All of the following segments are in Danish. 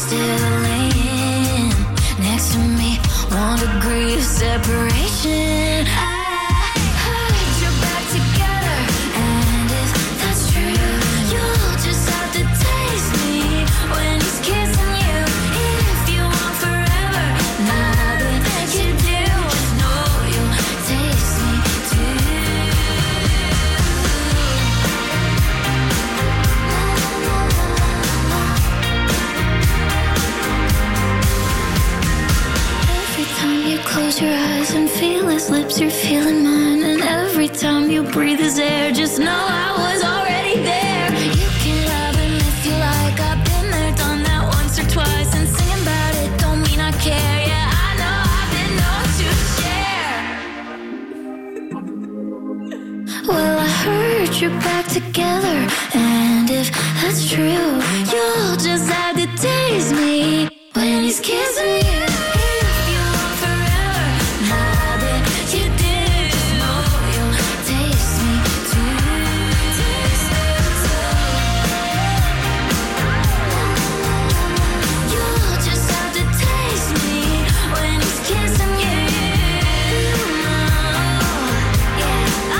still laying next to me. 1 degree of separation. I heard you're back together, and if that's true, you'll just have to taste me when he's kissing you. If you want forever, nothing that you do, just know you'll taste me too. Every time you close your eyes and feel his lips, you're feeling mine. And every time you breathe his air, just know I was already there. You can love him if you like. I've been there, done that once or twice. And singing about it don't mean I care. Yeah, I know I've been known to share. Well, I heard you're back together, and if that's true, you'll just have to taste me when he's kissing you. If you want forever, nothing you do, just know you'll taste me too. Taste me too. You'll just have to taste me when he's kissing you. Yeah,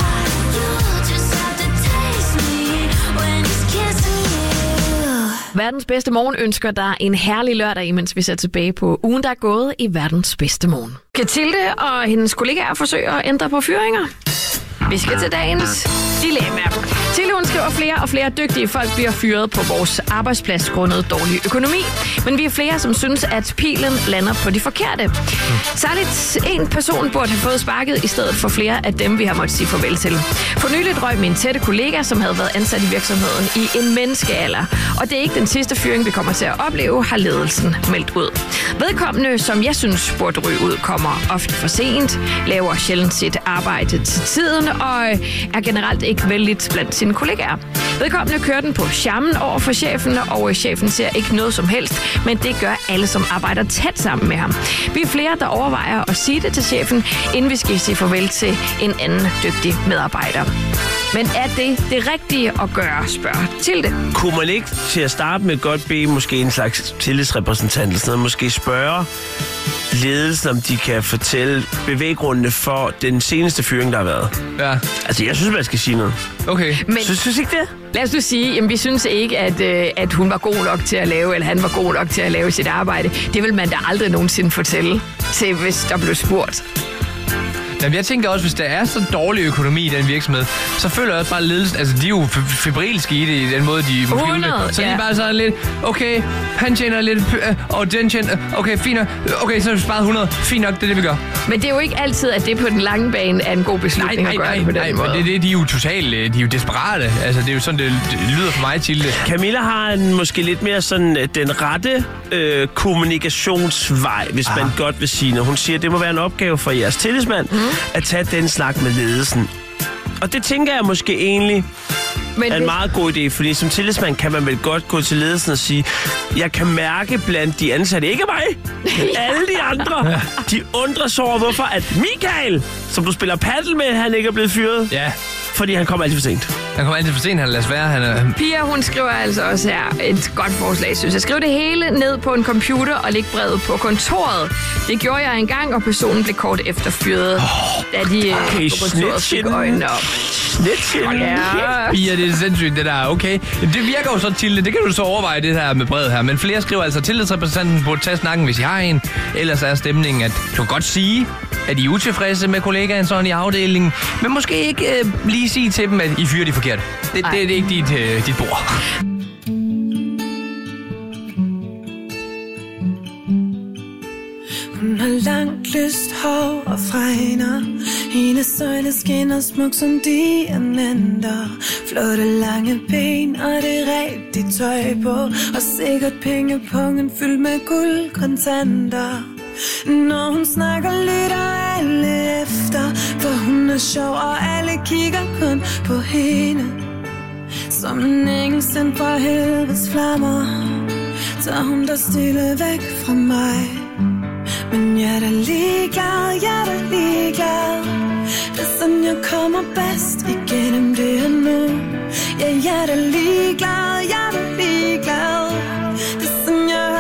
you'll just have to taste me when he's kissing you. Verdens bedste morgen ønsker dig en herlig lørdag, imens vi ser tilbage på ugen, der er gået i verdens bedste morgen. Mathilde og hendes kollegaer forsøger at ændre på fyringer. Vi skal til dagens dilemma. Tilde, hun skriver, flere og flere dygtige folk bliver fyret på vores arbejdsplads grundet dårlig økonomi. Men vi er flere, som synes, at pilen lander på de forkerte. Særligt en person burde have fået sparket i stedet for flere af dem, vi har måttet sige farvel til. For nyligt røg min tætte kollega, som havde været ansat i virksomheden i en menneskealder. Og det er ikke den sidste fyring, vi kommer til at opleve, har ledelsen meldt ud. Vedkommende, som jeg synes burde ryge ud, kommer ofte for sent, laver sjældent sit arbejde til tiden og er generelt ikke vældigt blandt sine kollegaer. Vedkommende kører den på charmen over for chefen, og chefen ser ikke noget som helst, men det gør alle, som arbejder tæt sammen med ham. Vi er flere, der overvejer at sige det til chefen, inden vi skal sige farvel til en anden dygtig medarbejder. Men er det rigtige at gøre, spørger Tilde? Kunne man ikke til at starte med godt bede måske en slags tillidsrepræsentant eller sådan noget, måske spørge ledelsen, om de kan fortælle bevæggrundene for den seneste fyring, der har været? Ja. Altså, jeg synes, man skal sige noget. Okay. Men Synes ikke det? lad os nu sige, at vi synes ikke, at hun var god nok til at lave, eller han var god nok til at lave sit arbejde. Det vil man da aldrig nogensinde fortælle til, hvis der blev spurgt. Jamen, jeg tænker også, hvis der er så dårlig økonomi i den virksomhed, så føler jeg også bare ledelsen, altså de er jo febrilske i det, i den måde, de måske 100, så de ja. er bare sådan lidt, okay, han tjener lidt, og den tjener, okay, fint nok, okay, så har vi sparet 100, fint nok, det er det, vi gør. Men det er jo ikke altid, at det på den lange bane er en god beslutning at gøre det på den måde. men de er jo totalt, de er jo desperate, altså det er jo sådan, det lyder for mig til det. Camilla har måske lidt mere sådan den rette kommunikationsvej, hvis man godt vil sige, når hun siger, at det må være en opgave for jeres tillidsmand at tage den snak med ledelsen. Og det tænker jeg måske egentlig er en meget god idé, fordi som tillidsmand kan man vel godt gå til ledelsen og sige, jeg kan mærke blandt de ansatte, ikke mig, alle de andre, de undrer sig over, hvorfor at Michael, som du spiller paddle med, han ikke er blevet fyret. Ja. Fordi han kommer altid for sent. Han kommer altid for sent, han lader os være. Pia, hun skriver altså også her et godt forslag, synes jeg. Skriv det hele ned på en computer og læg brevet på kontoret. Det gjorde jeg engang, og personen blev kort efter fyret, da de på kontoret fik øjnene op. Ja. Pia, det er sindssygt, det der. Okay. Det virker jo så til det. Det kan du så overveje, det her med brevet her. Men flere skriver altså, tillidsrepræsentanten burde tage snakken, hvis I har en. Ellers er stemningen, at du kan godt sige, at I er utilfredse med kollegaen sådan i afdelingen. Men måske ikke lige sige til dem, at I fyrer de forkert. Det er ikke dit bord. Hun har langt lyst hår og fregner. Hendes øjne skinner smuk som diamanter. Flotte lange ben og det rigtige tøj på. Og sikkert pengepungen fyldt med guldkontanter. Når hun snakker, lytter alle efter. For hun er sjov, og alle kigger kun på hende. Som en engel sendt fra helvedes flammer, tager hun der stille væk fra mig. Men jeg er da ligeglad, jeg er da ligeglad. Det er sådan, jeg kommer bedst igennem det her nu. Ja, jeg er da ligeglad, jeg er da ligeglad. Det er sådan, jeg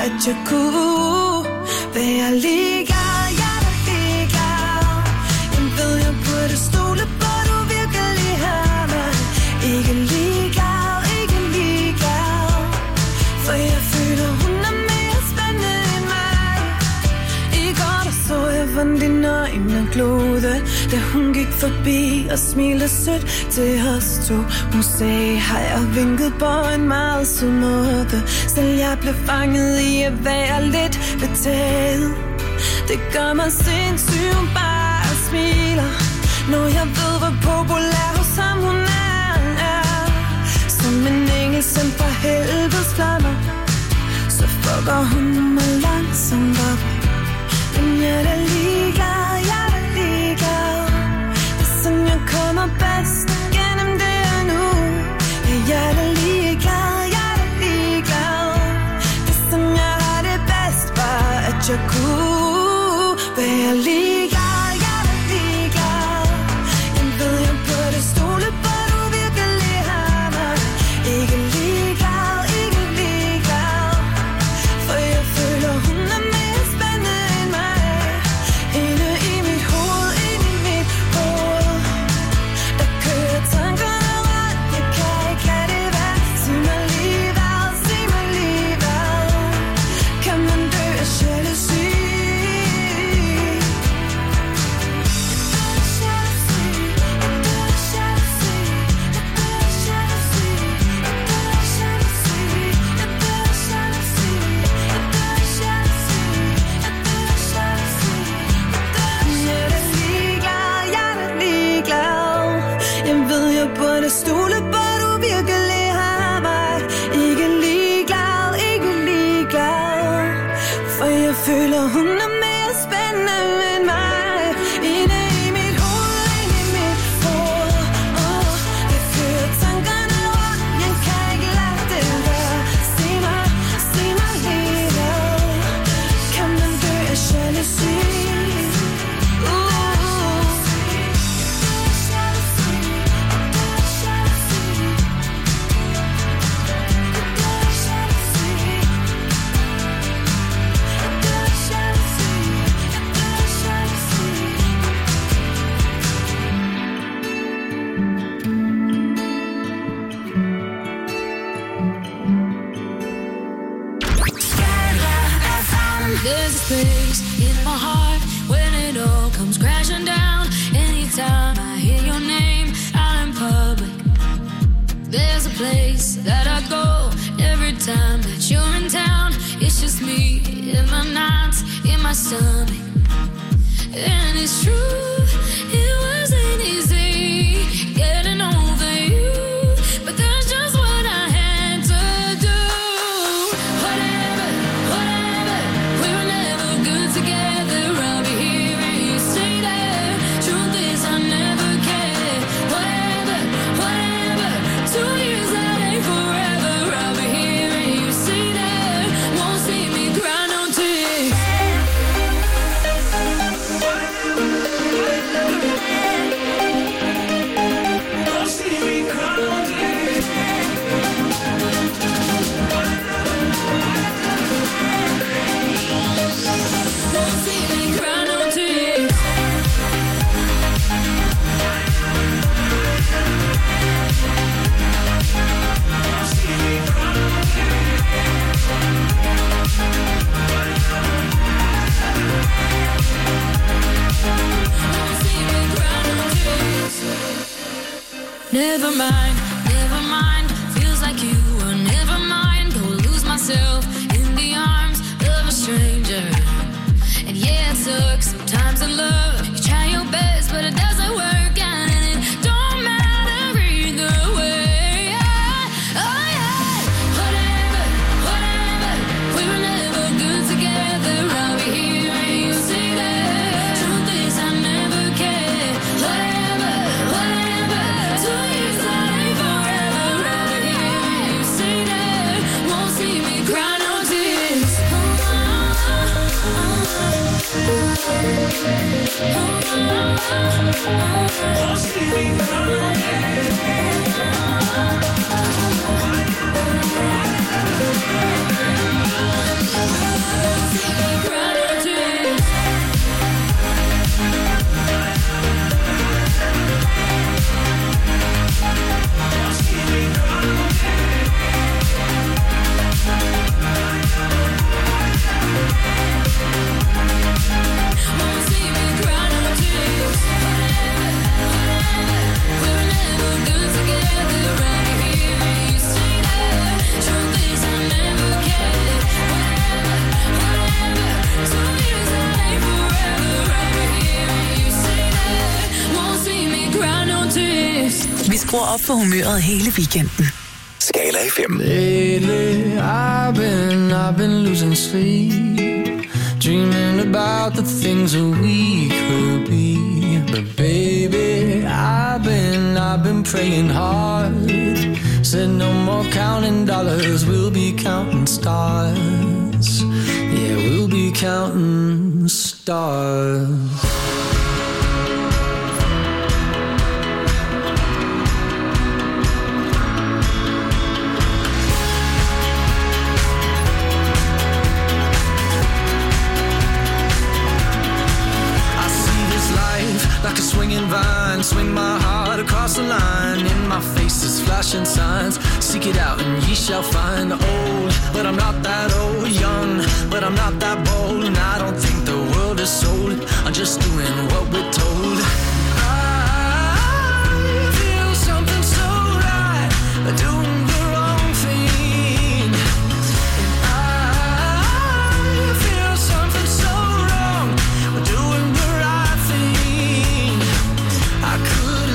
at jeg kunne være ligeglad. Jeg er ligeglad. Jeg ved, jeg burde stole på, du virkelig har mig. Ikke ligeglad, ikke ligeglad. For jeg føler, hun er mere spændende end mig. I går der så jeg vandt dine øjne glode, da hun gik forbi og smilede sødt til os to. Hun sagde hej og vinkede på en meget sød måde. Selv jeg blev fanget i at være lidt betaget. Det gør mig sindssygt, hun bare smiler, når jeg ved, hvor populær hos ham hun er. Som en engel sendt fra helvedes flammer, så fucker hun mig langsomt op. Men jeg er da ligeglad, jeg er da ligeglad. Det er sådan, jeg kommer bedst gennem det her nu. Jeg er da ligeglad, jeg er da ligeglad. Det er sådan, jeg har det bedst, bare at jeg kunne være ligeglad. Jeg er da ligeglad. Jeg ved, jeg burde stole på, du virkelig har mig. Ikke ligeglad, ikke ligeglad. For jeg føler, hun er mere spændende end mig. Inde i mit hoved, inde i mit hoved, der kører tankerne rundt. Jeg kan ikke lade det være. Sig mig lige hvad, sig mig lige hvad. Kan man dø af jalousi? Stole på, du virkelig har mig. Ikke ligeglad, ikke ligeglad. For jeg føler, hun er mere spændende end mig. Inde i mit hoved, inde i mit hoved. Jeg fører tankerne rundt. Jeg kan ikke lade det være. Sig mig lige hvad. Kan man dø af jalousi? There's a space in my heart when it all comes crashing down. Anytime I hear your name out in public, there's a place that I go every time that you're in town. It's just me in my nights, in my stomach. And it's true, it wasn't easy getting over you, but that's just what I had to do. Whatever, we were never good together. I'll be here and you stay there. Truth is I never cared. Whatever, 2 years that ain't forever. I'll be here and you stay there. Won't see me cry no tears. Never mind, feels like you were never mine. Go lose myself in the arms of a stranger. And yeah, it sucks sometimes in love. You try your best, but it doesn't work out, and it don't matter either way. Oh yeah, whatever, we were never good together. I'll be here and you stay there. Truth is I never cared. Whatever, 2 years that ain't forever. I'll be here and you stay there. Won't see me cry no tears. Won't see me cry no tears. skruer op for humøret hele weekenden. Skala FM. Lately, I've been losing sleep, dreaming about the things that we could be. But baby, I've been praying hard. Said no more counting dollars, we'll be counting stars. Yeah, we'll be counting stars. Like a swinging vine, swing my heart across the line. In my face is flashing signs. Seek it out and ye shall find. Old, but I'm not that old. Young, but I'm not that bold. And I don't think the world is sold. I'm just doing what we're told. I feel something so right, doing the wrong thing. And I feel something so wrong, doing the right thing. I could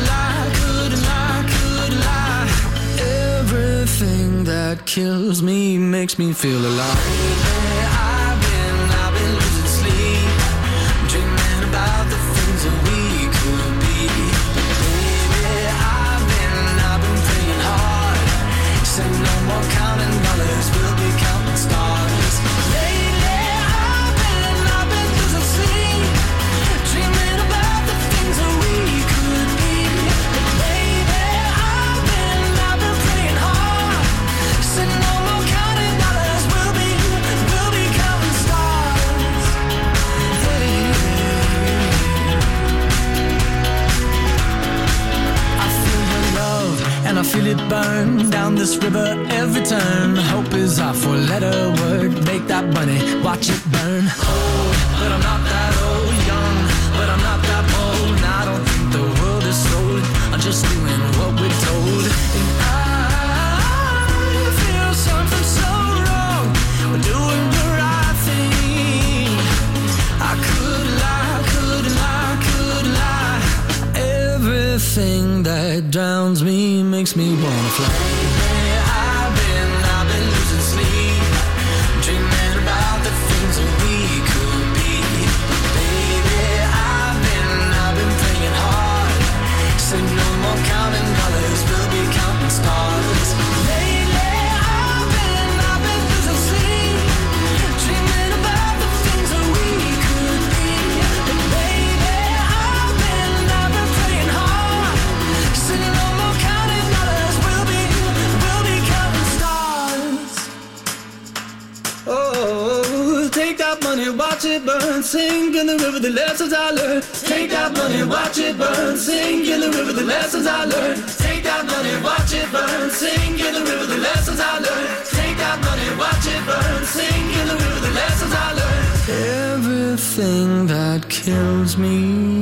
lie. Everything that kills me makes me feel alive. I've been losing sleep, dreaming about the things that we could be. Baby, I've been praying hard. Said no more counting dollars, we'll be counting stars. Lately, I've been losing sleep, dreaming about the things that we could be. Baby, I've been praying hard. Said no more counting dollars, we'll be counting stars. I feel your love and I feel it burn down this river every turn. Hope is our four-letter word. Make that money, watch it burn. Old, but I'm not that old. Young, but I'm not that bold. And I don't think the world is sold. I'm just doing what we're told. And I feel something so wrong. We're doing the right thing. I could lie. Everything that drowns me makes me wanna fly. I've been losing sleep, dreaming about the things that we could be. Baby, I've been praying hard. Said no more counting dollars, we'll be counting stars. Lately, I've been losing sleep, dreaming about the things that we could be. But baby, I've been praying hard. Said no more counting dollars, we'll be counting stars. Oh, take that money, watch it burn, sink in the river, the lessons I learned. Take that money, watch it burn, sink in the river, the lessons I learned. Take that money, watch it burn, sink in the river, the lessons I learned. Take that money, watch it burn, sink in the river, the lessons I learned. Everything that kills me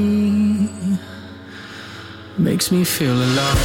makes me feel alive.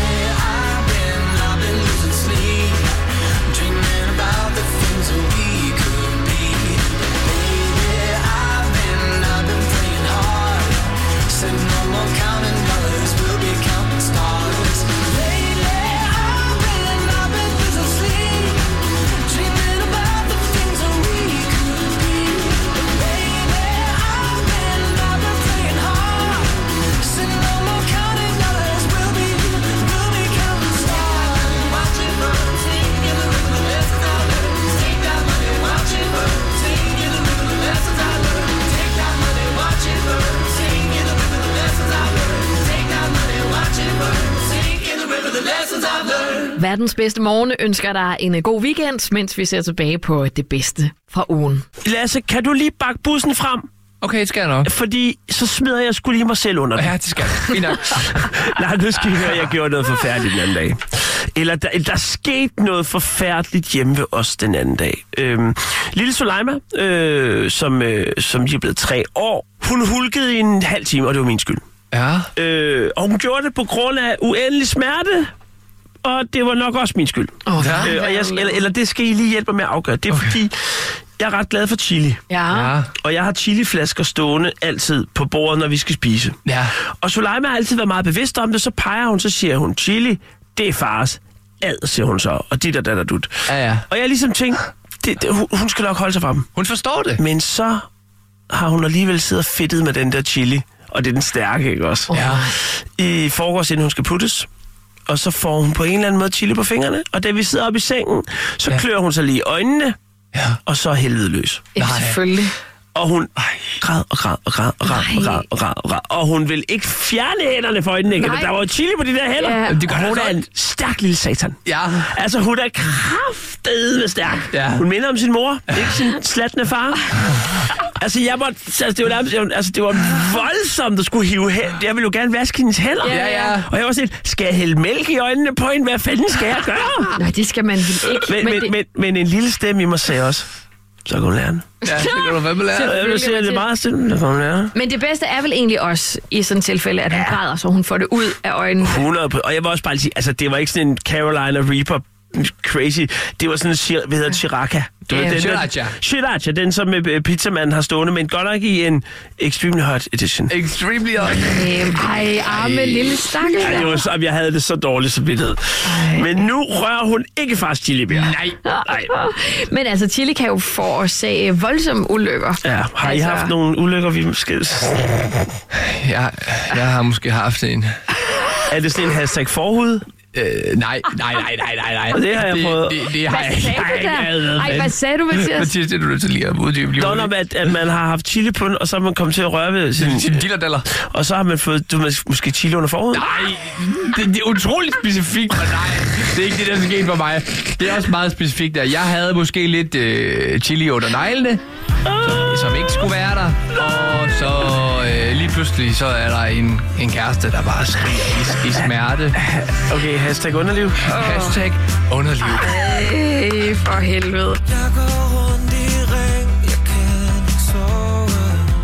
I've been losing sleep, dreaming about the things that we could be. Baby, I've been praying hard. Said no more counting dollars, we'll be counting stars. Lately, I've been losing sleep, dreaming about the things that we could be. Baby, I've been praying hard. Said no more counting dollars, we'll be counting stars. Watch it burn, sing in the river, the lessons I learned. Take that money, watch it burn, sing in the river, the lessons I learned. Take that money, watch it burn, sing in the river, the lessons I learned. Take that money, watch it burn, sing in the river, the lessons I've learned. Verdens bedste morgen ønsker dig en god weekend, mens vi ser tilbage på det bedste fra ugen. Lasse, kan du lige bakke bussen frem? Okay, det skal jeg nok. Fordi så smider jeg sgu lige mig selv under den. Ja, det skal jeg. Fint nok. Nej, nu skal I høre, jeg gjorde noget forfærdeligt den anden dag. Eller der skete noget forfærdeligt hjemme ved os den anden dag. Lille Soleima, som lige er blevet 3 år, hun hulkede i en halv time, og det var min skyld. Ja. Og hun gjorde det på grund af uendelig smerte, og det var nok også min skyld. Okay. Eller det skal I lige hjælpe mig med at afgøre. Det er fordi, Jeg er ret glad for chili. Ja. Og jeg har chiliflasker stående altid på bordet, når vi skal spise. Ja. Og Suleima har altid været meget bevidst om det, så peger hun, så siger hun, chili, det er fars. Siger hun så, og dit og dat og dut. Ja. Og jeg ligesom tænkt, hun skal nok holde sig fra dem. Hun forstår det. Men så har hun alligevel siddet og fedtet med den der chili, og det er den stærke, ikke også? Ja. I forgårs, inden hun skal puttes. Og så får hun på en eller anden måde chili på fingrene, og da vi sidder oppe i sengen, så klør hun sig lige i øjnene, og så er helvede løs. Ja, selvfølgelig. Og hun græd og hun vil ikke fjerne hænderne for øjnene, ikke? Der var chili på de der hænder. Ja. Det gør hun er en stærk lille satan. Ja. Altså, hun er kraftedeme stærk. Ja. Hun minder om sin mor, ikke sin slatne far. Altså, det var voldsomt at skulle hive hen. Jeg ville jo gerne vaske hendes hænder. Ja. Og jeg var sådan, skal jeg hælde mælk i øjnene på hende? Hvad fanden skal jeg gøre? Nej, det skal man ikke. Men en lille stemme i mig sagde også, så kan hun lære den. Ja, så kan du fandme lære. Jeg vil sige, det er meget stille, så kan hun lære. Men det bedste er vel egentlig også i sådan et tilfælde, at hun græder, så hun får det ud af øjnene. 100%. Og jeg vil også bare sige, altså det var ikke sådan en Carolina Reaper crazy. Det var sådan en, hvad hedder det, Chiraca. Sriracha, den som pizzamanden har stående, men godt nok i en Extremely Hot Edition. Extremely hot. Arme lille stakkels. Ja, det var så, jeg havde det så dårligt som vidtighed. Men nu rører hun ikke fast chili mere. Nej. Men altså, chili kan jo forårsage voldsomme ulykker. Ja, har I haft nogle ulykker, vi måske... Jeg har måske haft en. Er det sådan en hashtag forhud? Nej. Det har jeg prøvet. Det har jeg ikke. Hvad sagde du, Mathias? Mathias, det er du nødt til lige at uddybe. Don om, at man har haft chili på den, og så er man kommet til at røre ved sin dillerdaller. Og så har man fået måske chili under forhuden. Nej, det er utroligt specifikt, men nej, det er ikke det, der skete for mig. Det er også meget specifikt, at jeg havde måske lidt chili under neglene, som ikke skulle være der. Og så lige pludselig, så er der en kæreste, der bare skriger i smerte. Okay, hashtag underliv. Hashtag underliv. For helvede. Jeg går rundt i ring, jeg kan ikke sove.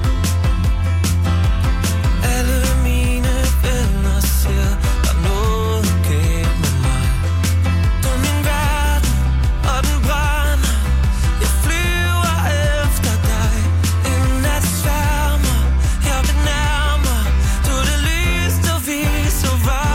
Alle mine venner siger, der er noget galt med mig. Du er min verden, og den brænder. Jeg flyver efter dig. En nat sværmer, jeg vil nærmere. Du er det lys, der viser vej.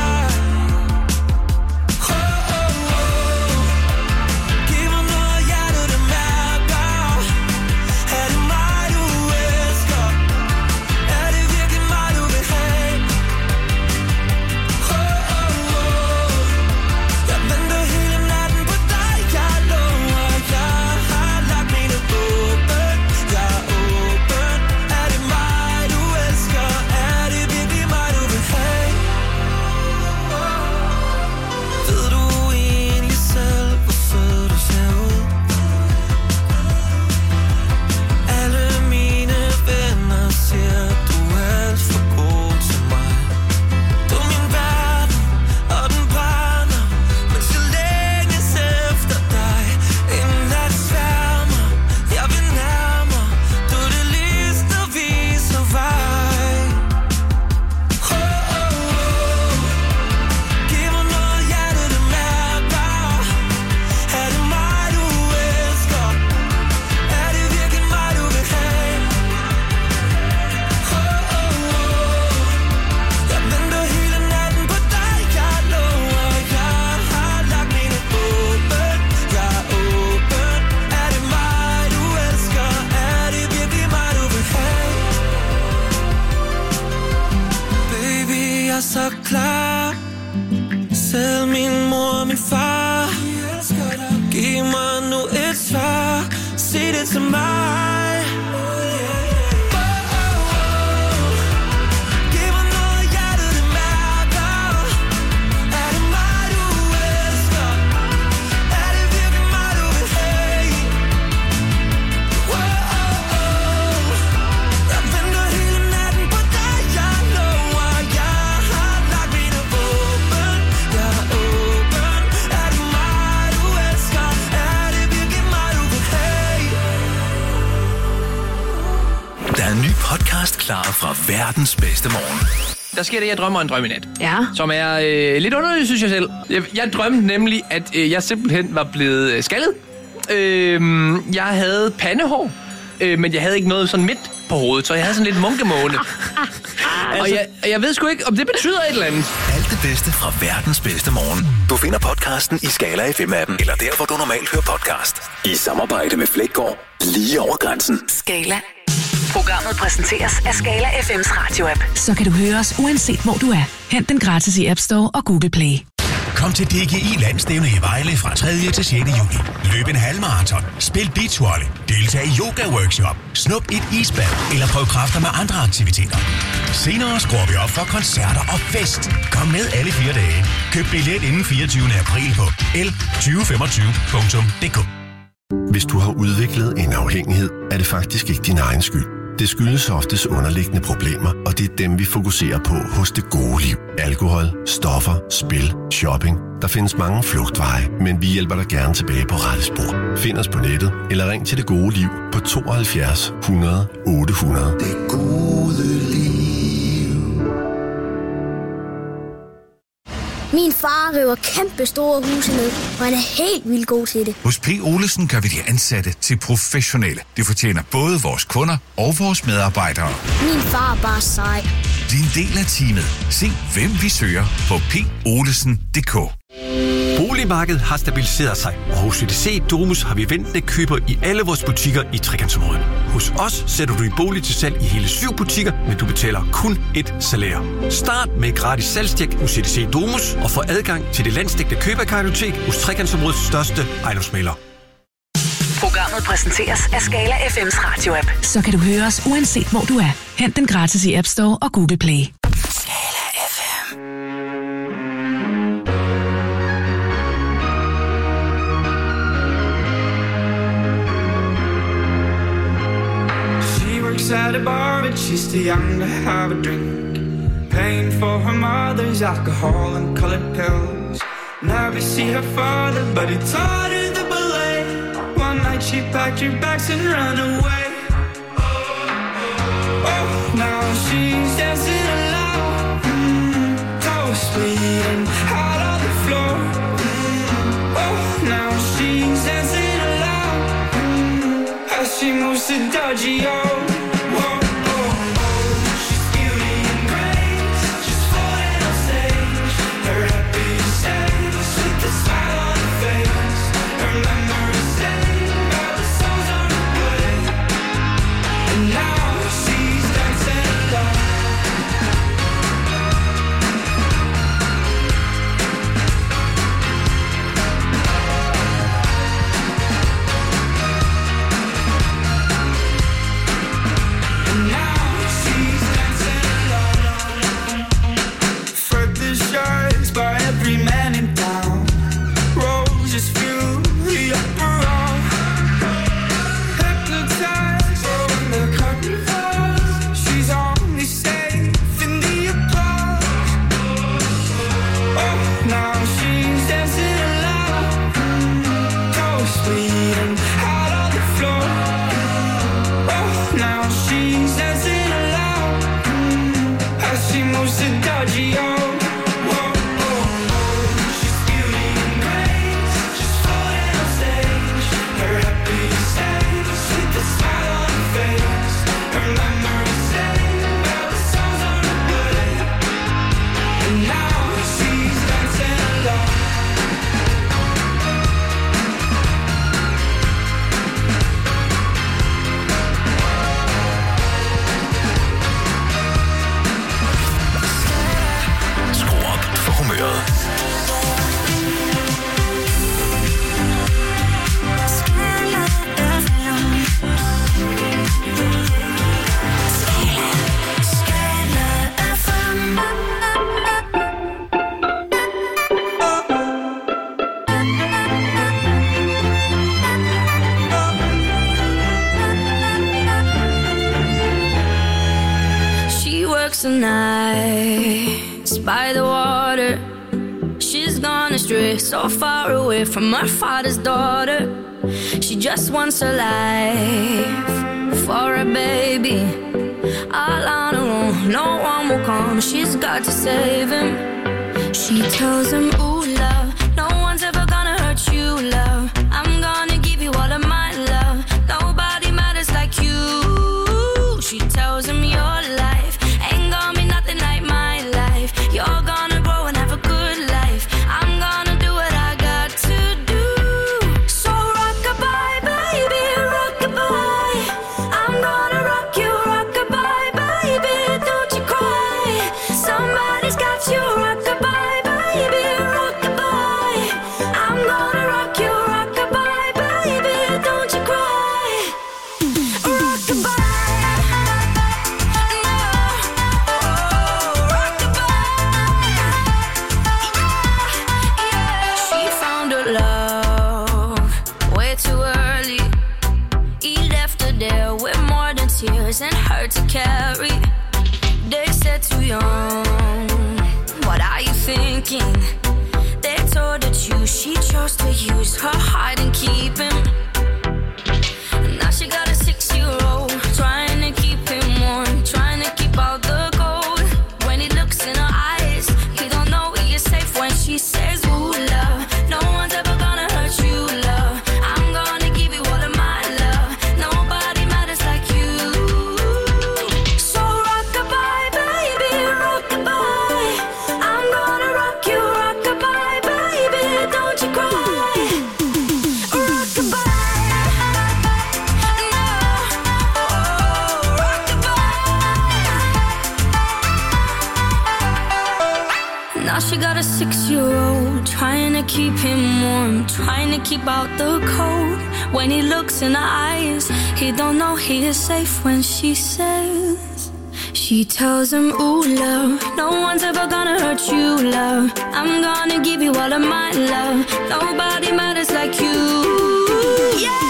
Så klar. Selv min mor og min far. Giv mig nu et svar. Sig det til mig. Podcast klar fra verdens bedste morgen. Der sker det, jeg drømmer en drøm i nat. Ja. Som er lidt underligt, synes jeg selv. Jeg drømte nemlig, at jeg simpelthen var blevet skaldet Jeg havde pandehår, men jeg havde ikke noget sådan midt på hovedet, så jeg havde sådan lidt munkemåne. Og jeg ved sgu ikke, om det betyder et eller andet. Alt det bedste fra verdens bedste morgen. Du finder podcasten i Skala FM-appen, eller der, hvor du normalt hører podcast. I samarbejde med Flækgaard, lige over grænsen. Skala. Programmet præsenteres af Skala FM's radio-app. Så kan du høre os uanset hvor du er. Hent den gratis i App Store og Google Play. Kom til DGI Landstævne i Vejle fra 3. til 6. juni. Løb en halvmarathon, spil beachvolley, deltag i yoga-workshop, snup et isbad eller prøv kræfter med andre aktiviteter. Senere skruer vi op for koncerter og fest. Kom med alle 4 dage. Køb billet inden 24. april på l2025.dk. Hvis du har udviklet en afhængighed, er det faktisk ikke din egen skyld. Det skyldes oftest underliggende problemer, og det er dem, vi fokuserer på hos Det Gode Liv. Alkohol, stoffer, spil, shopping. Der findes mange flugtveje, men vi hjælper dig gerne tilbage på rette spor. Find os på nettet, eller ring til Det Gode Liv på 72 100 800. Det gode liv. Min far river kæmpe store huse ned, og han er helt vildt god til det. Hos P. Olesen gør vi de ansatte til professionelle. Det fortjener både vores kunder og vores medarbejdere. Min far er bare sej. Bliv en del af teamet. Se, hvem vi søger på polesen.dk. Boligmarkedet har stabiliseret sig, og hos CDC Domus har vi ventende køber i alle vores butikker i Trekantsområdet. Hos os sætter du din bolig til salg i hele 7 butikker, men du betaler kun et salær. Start med gratis salgstjek hos CDC Domus og få adgang til det landsdækkende køberkartotek hos Trekantsområdets største ejendomsmægler. Programmet præsenteres af Skala FM's radio-app. Så kan du høre os uanset hvor du er. Hent den gratis i App Store og Google Play. Skala FM. At a bar, but she's too young to have a drink. Paying for her mother's alcohol and colored pills. Never see her father, but he taught her the ballet. One night she packed her bags and ran away. Oh, now she's dancing alone, toes bleeding out on the floor. Oh, now she's dancing alone, as she moves to Dodgy-O. The nights by the water, she's gone astray, so far away from her father's daughter. She just wants a life for a baby, all on her own, no one will come. She's got to save him. She tells him, ooh love, no one's ever gonna hurt you, love. I'm gonna give you all hard to carry. They said too young. What are you thinking? They told her she chose to use her heart and keep him. Now she got a 6-year-old, trying to keep him warm, trying to keep out the cold. When he looks in her eyes, he don't know he is safe when she says, ooh, love, no one's ever gonna hurt you, love. I'm gonna give you all of my love. Nobody matters like you. So rock-a-bye, baby, rock-a-bye. I'm gonna rock you, rock-a-bye, baby, don't you cry. Now she got a 6-year-old, trying to keep him warm, trying to keep out the cold. When he looks in her eyes, he don't know he is safe when she says. She tells him, ooh, love, no one's ever gonna hurt you, love. I'm gonna give you all of my love. Nobody matters like you. Yeah.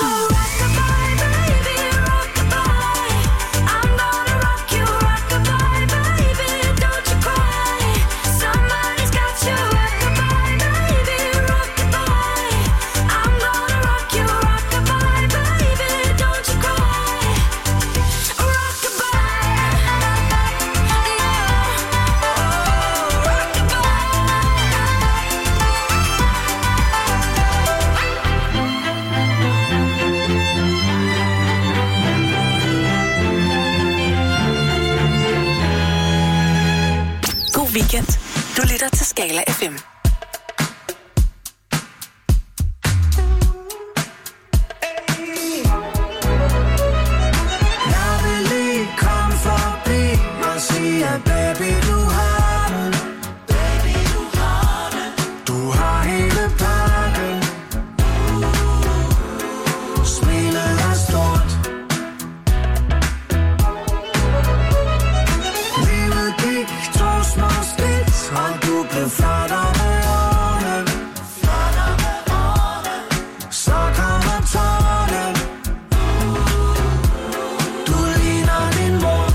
Weekend. Du lytter til Skala FM. Jeg vil lige komme forbi og sige, at baby, du har den. Baby, du har den. Du har hele pakken. Smilet er stort. Livet gik 2 små skridt, og du blev flottere med årene. Så kommer tårne. Du ligner din mor.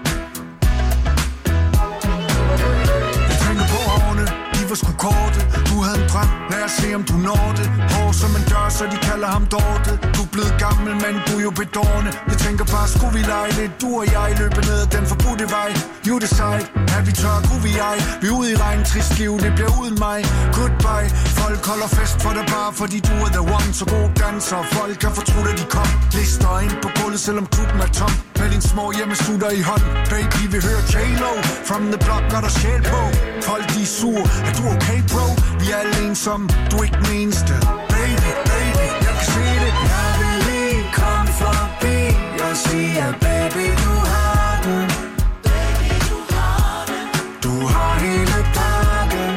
Jeg tænker på årene, de var sgu korte. Du havde en drøm, lad os se om du når det. Hår som en dør, så de kalder ham Dorte. Du er blevet gammel, men du er jo bedårende. Jeg tænker bare, skulle vi lege lidt, du og jeg løber ned ad den forbudte vej. You decide, er vi tør, kunne vi ej. Vi er ude i regn, trist liv, det bliver uden mig. Goodbye, folk holder fest for dig bare, fordi du er the one. Så god danser, folk kan fortrudt, at de kom. Lister ind på gulvet, selvom klubben er tom. Med din små hjemmesutter i hånd. Baby, vi hører J-Lo, from the block, når der sjæl på. Folk, de er sur, er du okay, bro? Vi er alle ensomme, du er ikke den eneste. Baby, baby, jeg kan se det. Jeg vil lige komme forbi og sige, at baby, du har den. Baby, du har den. Du har hele pakken.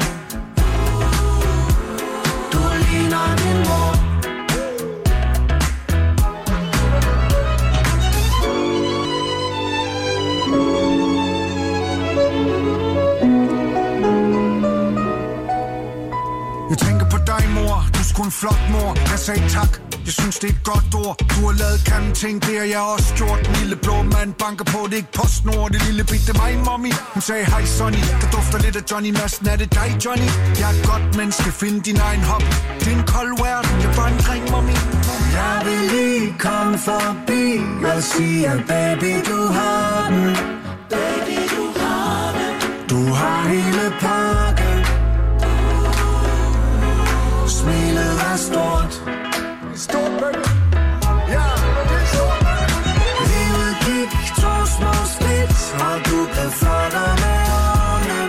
Du ligner din mor. Jeg tænker på dig, mor. Du er sgu en flot mor. Jeg sagde tak. Jeg synes, det er et godt ord. Du har lavet kande ting, det har jeg også gjort. Den lille blå mand banker på, det er ikke PostNord. Det lille bitte mig, mommy. Hun sagde, hej Sonny. Der dufter lidt af Johnny Madsen. Er det dig, Johnny? Jeg er et godt menneske. Find din egen hop. Det er en kold verden. Jeg er bare en dreng, mommy. Jeg vil lige komme forbi og sige, at baby, du har den. Baby, du har den. Du har hele pakken. Smilet er stort. Stort, baby. Ja, det er stort, baby. Livet gik 2 små skridt, og du blev flottere med årene.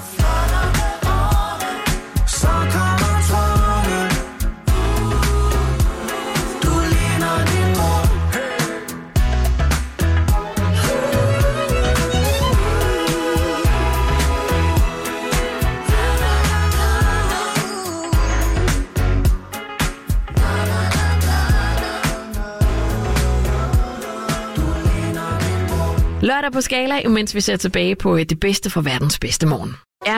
Så kommer tårne. Du ligner din mor. Lørdag på Skala, imens vi ser tilbage på det bedste fra verdens bedste morgen. Er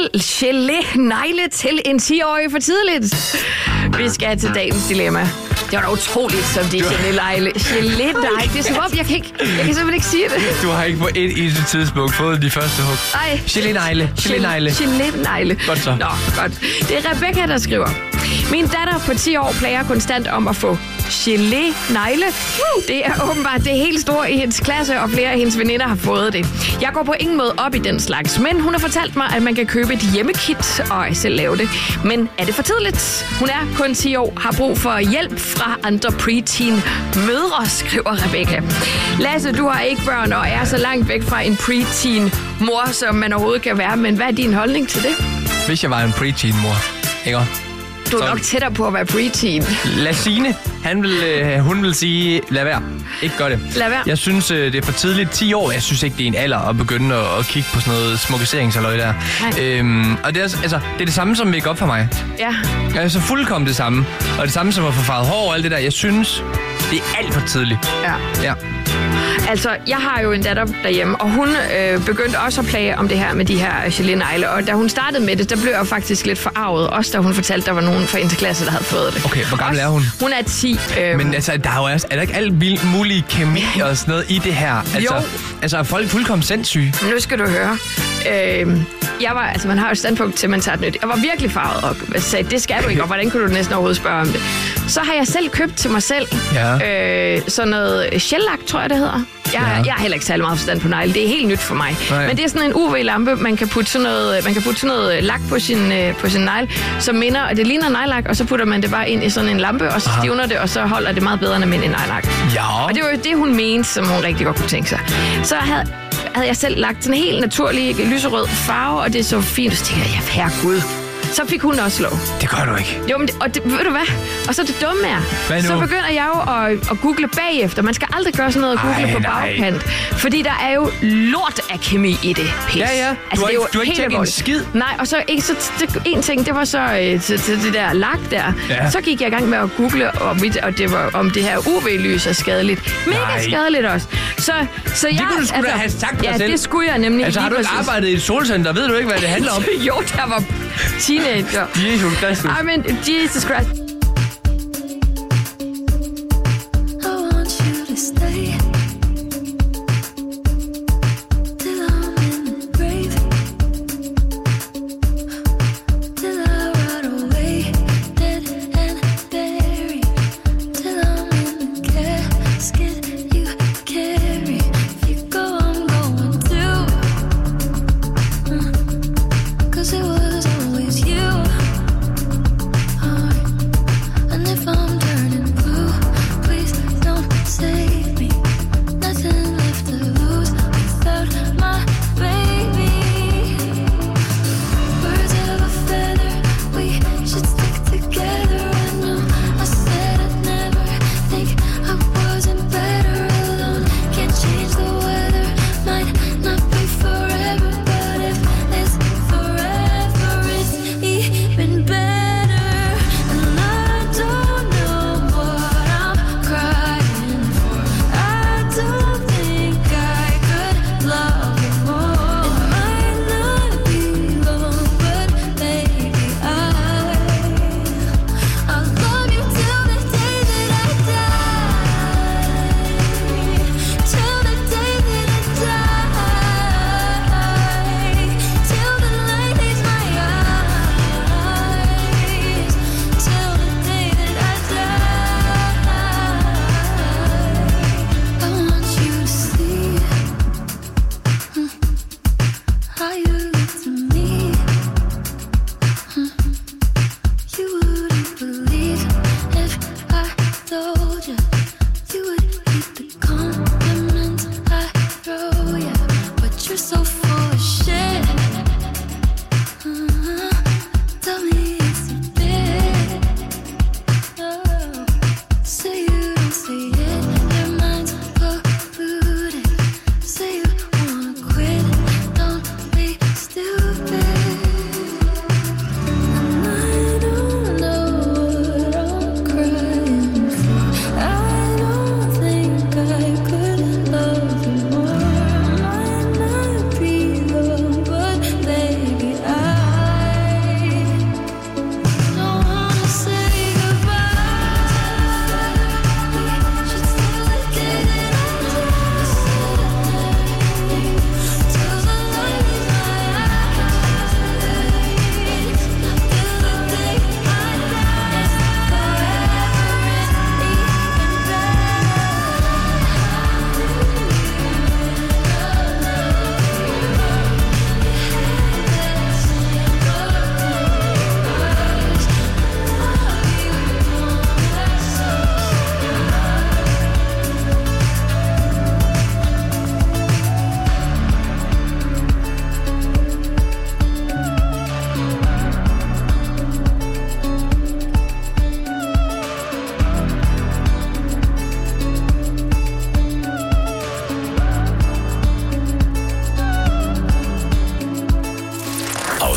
gelé negle til en 10-årig for tidligt? Vi skal til dagens dilemma. Det var da utroligt, som de gelé-negle. Gelé-negle. Det er som om, jeg kan simpelthen ikke sige det. Du har ikke på et eneste tidspunkt fået de første hug. Nej. Gelé-negle. Gelé-negle. Godt så. Nå, godt. Det er Rebecca, der skriver. Min datter på 10 år plager konstant om at få gelé-negle. Det er åbenbart det helt store i hendes klasse, og flere af hendes veninder har fået det. Jeg går på ingen måde op i den slags, men hun har fortalt mig, at man kan købe et hjemmekit og selv lave det. Men er det for tidligt? Hun er kun 10 år, har brug for hjælp fra andre preteen mødre, skriver Rebecca. Lasse, du har ikke børn og er så langt væk fra en preteen mor, som man overhovedet kan være, men hvad er din holdning til det? Hvis jeg var en preteen mor, ikke? Du er nok tættere på at være preteen. Lassine, hun vil sige, lad være. Ikke gør det. Lad være. Jeg synes, det er for tidligt. 10 år, jeg synes ikke, det er en alder at begynde at kigge på sådan noget smukkeseringsalløj der. Og det er, det er det samme som make-up for mig. Ja. Altså fuldkommen det samme. Og det samme som at få farvet hår og alt det der. Jeg synes, det er alt for tidligt. Ja. Altså, jeg har jo en datter derhjemme, og hun begyndte også at plage om det her med de her gelé-negle. Og da hun startede med det, der blev jeg faktisk lidt forarvet. Også da hun fortalte, at der var nogen fra hendes klasse, der havde fået det. Okay, hvor gammel er hun? Hun er 10. Men altså, der er jo også, er der ikke alt mulige kemi og sådan noget i det her? Altså, er folk fuldkommen sindssyge? Nu skal du høre. Man har jo et standpunkt til, at man tager det nyt. Jeg var virkelig farvet og sagde, det skal du ikke, og hvordan kunne du næsten overhovedet spørge om det? Så har jeg selv købt til mig selv sådan noget shellac, tror jeg det hedder. Jeg har heller ikke særlig meget forstand på negle. Det er helt nyt for mig. Men det er sådan en UV-lampe, man kan putte sådan noget, lak på sin negle, som minder, og det ligner neglelak, og så putter man det bare ind i sådan en lampe, og så stivner det, og så holder det meget bedre end almindelig neglelak. Ja. Og det var jo det, hun mente, som hun rigtig godt kunne tænke sig. Så havde jeg selv lagt sådan en helt naturlig lyserød farve, og det så fint, og så tænkte jeg, herregud. Så fik hun også lov. Det gør du ikke. Jo, men ved du hvad? Og så det dumme er, så begynder jeg jo at google bagefter. Man skal aldrig gøre sådan noget at google på bagkant. Fordi der er jo lort af kemi i det pis. Ja. Altså, du har ikke tjekket en skid. Nej, og så en ting, det var så det der lak der. Ja. Så gik jeg i gang med at google, og det var om det her UV-lys er skadeligt. Mega skadeligt også. Så jeg, det kunne du sgu da have sagt dig selv. Ja, det skulle jeg nemlig. Altså, har du ikke arbejdet i et solcenter? Ved du ikke, hvad det handler om? Jo, der var teenager. Jesus Christus. I mean, Jesus Christ.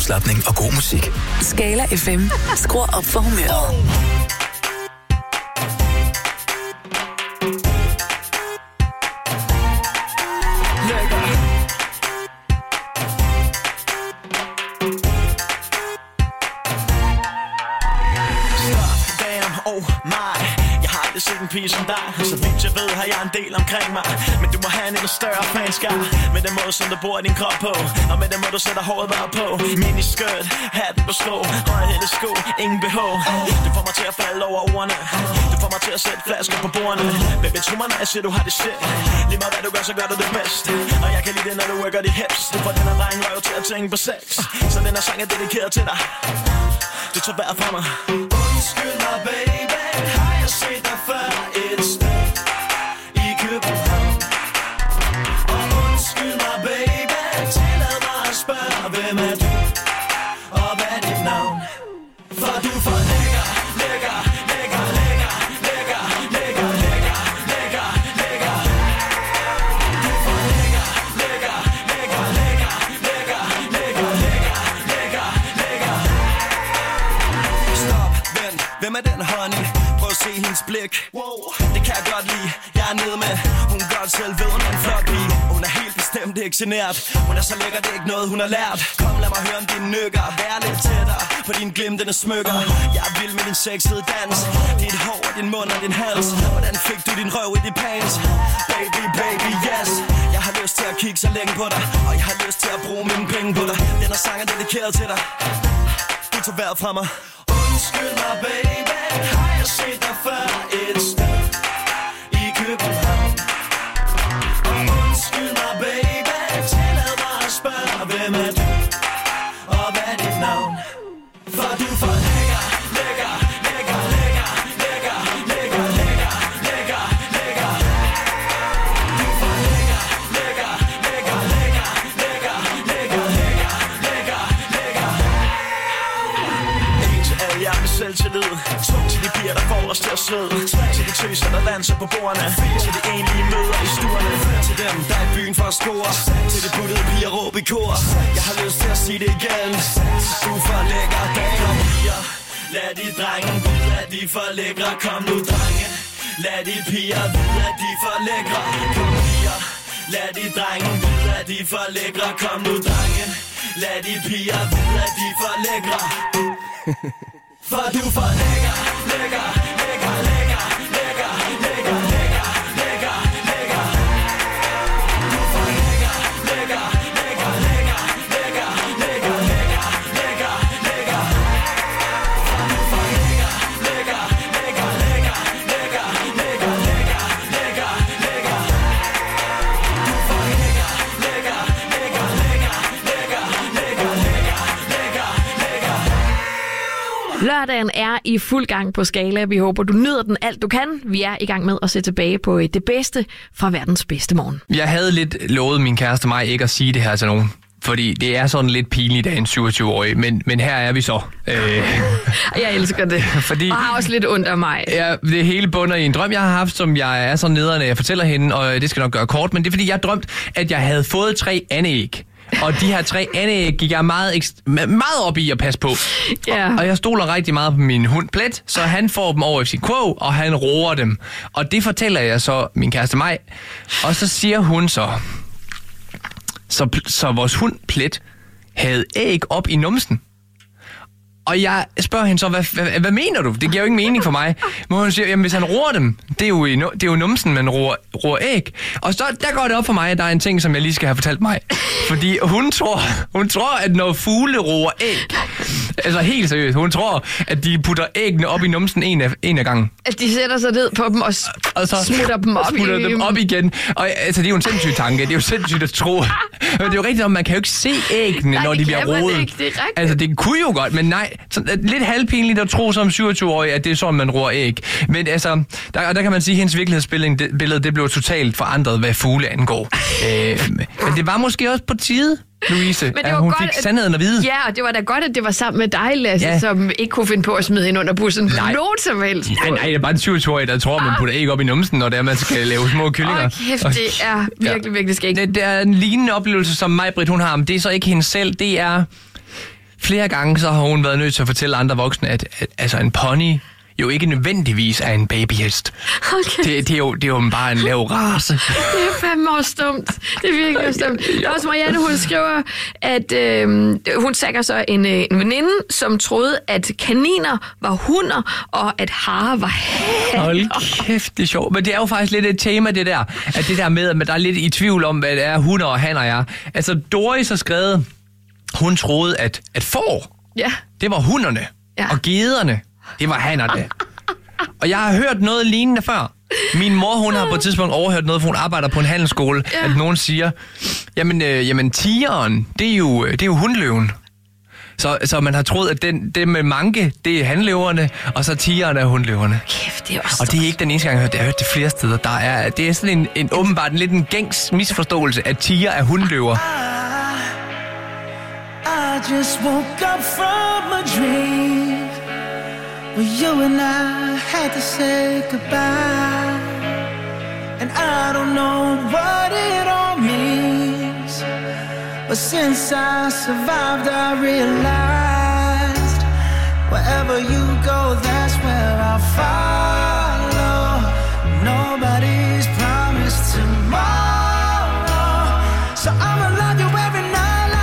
afslapning og god musik. Skala FM. Skru op for humøret. Set en pige som dig, så vidt jeg ved har jeg en del omkring mig. Men du må have en endnu større fanskar, med den måde som du bruger din krop på, og med den måde du sætter håret bare på. Miniskirt, hatten på strå, højhælede sko, ingen BH. Du får mig til at falde over ordene, du får mig til at sætte flasker på bordene. Baby, tro mig når jeg siger du har det shit. Lige meget hvad du gør, så gør du det bedst. Og jeg kan lide det når du worker dit hips. Du får den her dreng røv til at tænke på sex, så den her sang er dedikeret til dig. Du tager vejret fra mig. Undskyld mig baby, har jeg set dig før et sted i København? Og undskyld mig baby, tillad mig at spørge, hvem er du, og hvad er dit navn? For du er for lækker, lækker, lækker, lækker, lækker, lækker, lækker, lækker, lækker. Du er for lækker, lækker, lækker, lækker, lækker, lækker, lækker, lækker, lækker. Stop, vent, hvem er den honey? Prøv at se hendes blik. Wow, det kan jeg godt lide. Jeg er nede med, hun godt selv ved, hun er en flot pige. Hun er helt bestemt ikke genert. Hun er så lækker, det er ikke noget, hun har lært. Kom, lad mig høre om dine nykker. Vær lidt tættere på dine glimtende smykker. Jeg er vild med din sexede dans. Dit hår og din mund og din hals. Hvordan fik du din røv i de pants? Baby, baby, yes. Jeg har lyst til at kigge så længe på dig, og jeg har lyst til at bruge mine penge på dig. Den her sang er dedikeret til dig. Du tager vejret fra mig. Undskyld mig baby, har jeg set dig før et sted i København? Og undskyld mig baby, tillad mig at spørge, hvem er du, og hvad er dit navn? For du er for lækker, lækker, lækker, lækker, lækker, lækker, lækker, lækker, lækker. Du er for lækker, lækker, lækker, lækker, lækker, lækker, lækker, lækker, lækker. En til alle, jeg med selvtillid. To til de piger, der får os til at svede. Tre til de tøser, der danser på bordene. Fire til de enlige møder i stuerne. Fire til dem, der er i byen for at score. Til de puttede piger råb i kor. Jeg har lyst til at sige det igen. Du er for lækker, damer piger. Lad de drenge vide, at de er for lækre. Kom nu drenge. Lad de piger vide, at de er for lækre. Kom piger. Lad de drenge vide, at de er for lækre. Kom nu drenge. Lad de piger vide, at de er for lækre. For du er for lækker, lækker, lækker, lækker, lækker, lækker, lækker, lækker, lækker. Du er for lækker, lækker, lækker, lækker, lækker, lækker, lækker, lækker, lækker. For du er for lækker, lækker, lækker, lækker, lækker, lækker, lækker, lækker, lækker. Du er for lækker, lækker, lækker, lækker, lækker, lækker, lækker, lækker, lækker. Lørdagen er i fuld gang på Skala. Vi håber, du nyder den alt du kan. Vi er i gang med at se tilbage på det bedste fra verdens bedste morgen. Jeg havde lidt lovet min kæreste mig ikke at sige det her til nogen. Fordi det er sådan lidt pinligt af en 27-årig, men her er vi så. Jeg elsker det, og har også lidt ondt af mig. Ja, det hele bunder i en drøm, jeg har haft, som jeg er så nederen, jeg fortæller hende, og det skal nok gøre kort, men det er fordi, jeg har drømt, at jeg havde fået 3 andeæg. Og de her 3 andeæg gik jeg meget op i at passe på. Yeah. Og jeg stoler rigtig meget på min hund Plet, så han får dem over i sin kurv, og han roer dem. Og det fortæller jeg så min kæreste mig. Og så siger hun så vores hund Plet havde æg op i numsen. Og jeg spørger hende så, hvad mener du? Det giver jo ingen mening for mig. Men hun siger, jamen hvis han roer dem, det er jo numsen, man roer æg. Og så der går det op for mig, at der er en ting, som jeg lige skal have fortalt mig. Fordi hun tror, at når fugle roer æg, altså helt seriøst, hun tror, at de putter æggene op i numsen en af gangen. At de sætter sig ned på dem og så smutter dem op igen. Og altså, det er jo en sindssyg tanke. Det er jo sindssygt at tro. Men det er jo rigtigt, at man kan jo ikke se æggene, når de bliver roet. Altså, det kunne jo godt, men nej. Så, lidt halvpinligt at tro som 27-årig, at det er sådan, man roer æg. Men altså, der kan man sige, at hendes virkelighedsbillede, det blev totalt forandret, hvad fugle angår. Men det var måske også på tide, Louise, at hun fik sandheden at vide. Ja, og det var da godt, at det var sammen med dig, Lasse, som ikke kunne finde på at smide hende under bussen. Nej. Nogen som helst. Nej, det er bare en 27-årig, der tror, man putter æg op i numsen, når det er, man skal lave små kyllinger. Kæft, det er virkelig, virkelig skægt. Det er en lignende oplevelse, som Maj-Britt, hun har, men det er så ikke hende selv. Det er flere gange så har hun været nødt til at fortælle andre voksne, at altså en pony jo ikke nødvendigvis er en babyhest. Okay. Det er jo bare en lav race. Det er fandme også dumt. Det er virkelig også dumt. Der er også Marianne, hun skriver, at hun sækker så en veninde, som troede, at kaniner var hunder, og at harer var hanner. Hold kæft, det er sjovt. Men det er jo faktisk lidt et tema, det der. At det der med, at der er lidt i tvivl om, hvad det er, hunder og hanner er. Altså, Doris har skrevet, hun troede, at får, det var hunderne, og gederne, det var hannerne. Og jeg har hørt noget lignende før. Min mor, hun har på et tidspunkt overhørt noget, for hun arbejder på en handelsskole, at nogen siger, jamen tigeren, det er jo hundløven. Så man har troet, at det med manke, det er hanløverne, og så tigeren er hundløverne. Kæft, det er også. Og det er ikke den eneste gang, jeg har hørt det. Jeg har hørt det flere steder. Det er sådan en åbenbart lidt en gængs misforståelse, at tiger er hundløver. I just woke up from a dream where you and I had to say goodbye, and I don't know what it all means, but since I survived I realized wherever you go, that's where I'll follow. Nobody's promised tomorrow, so I'ma love you every night.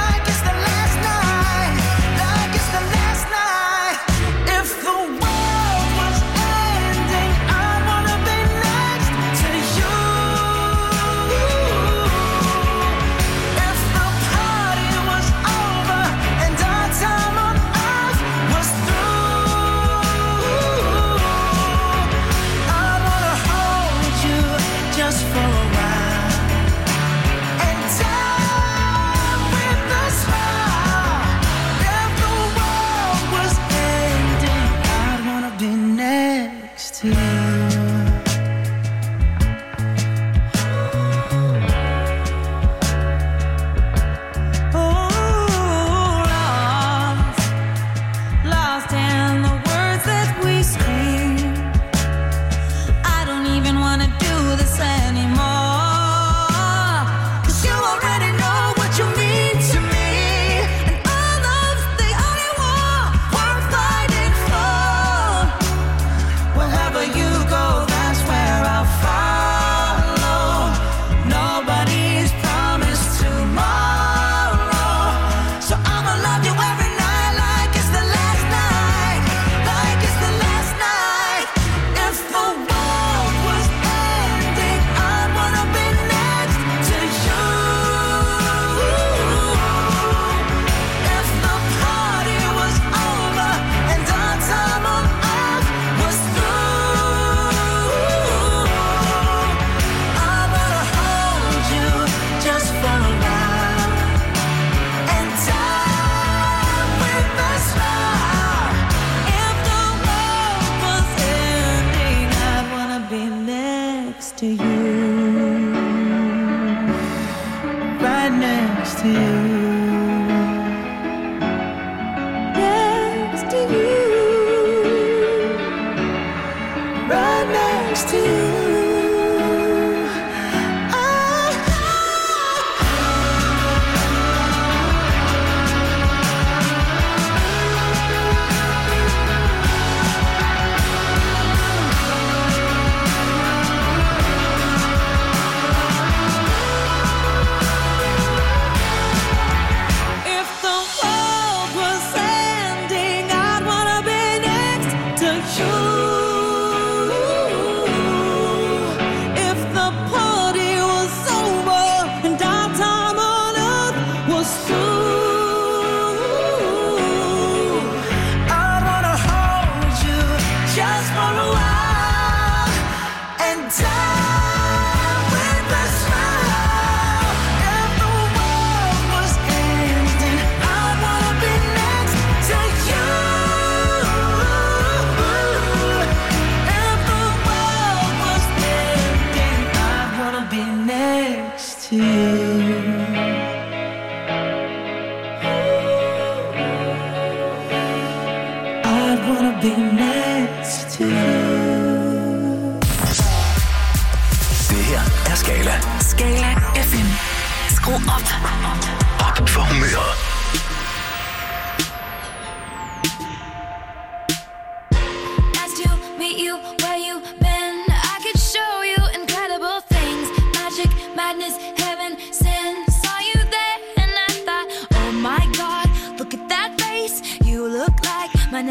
Det her er Skala. Skala FM. Skru op. Op for humøret.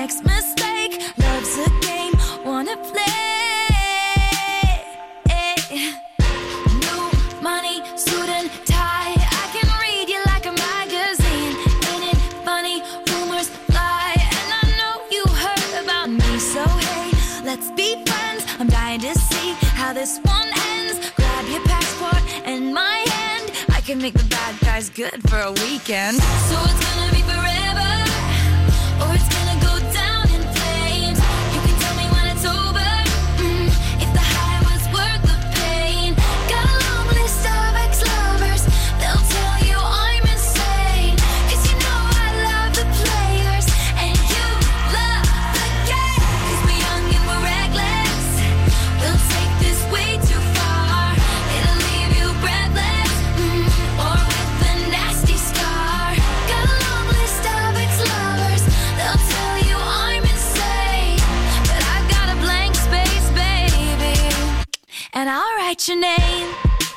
next mistake. Love's a game, wanna play. New money, suit and tie. I can read you like a magazine. Ain't it funny? Rumors fly, and I know you heard about me. So hey, let's be friends. I'm dying to see how this one ends. Grab your passport and my hand. I can make the bad guys good for a weekend. So it's gonna be forever, or it's gonna go down in flames. You can tell me when it's over, if the high was worth the pain. Got a long list of ex-lovers, they'll tell you I'm insane. 'Cause you know I love the players, and you love the game. 'Cause we're young and we're reckless, we'll take this way too far. It'll leave you breathless, or with a nasty scar. Got a long list of ex-lovers, they'll tell you I'm insane. But I got a blank space, baby, and I'll write your name.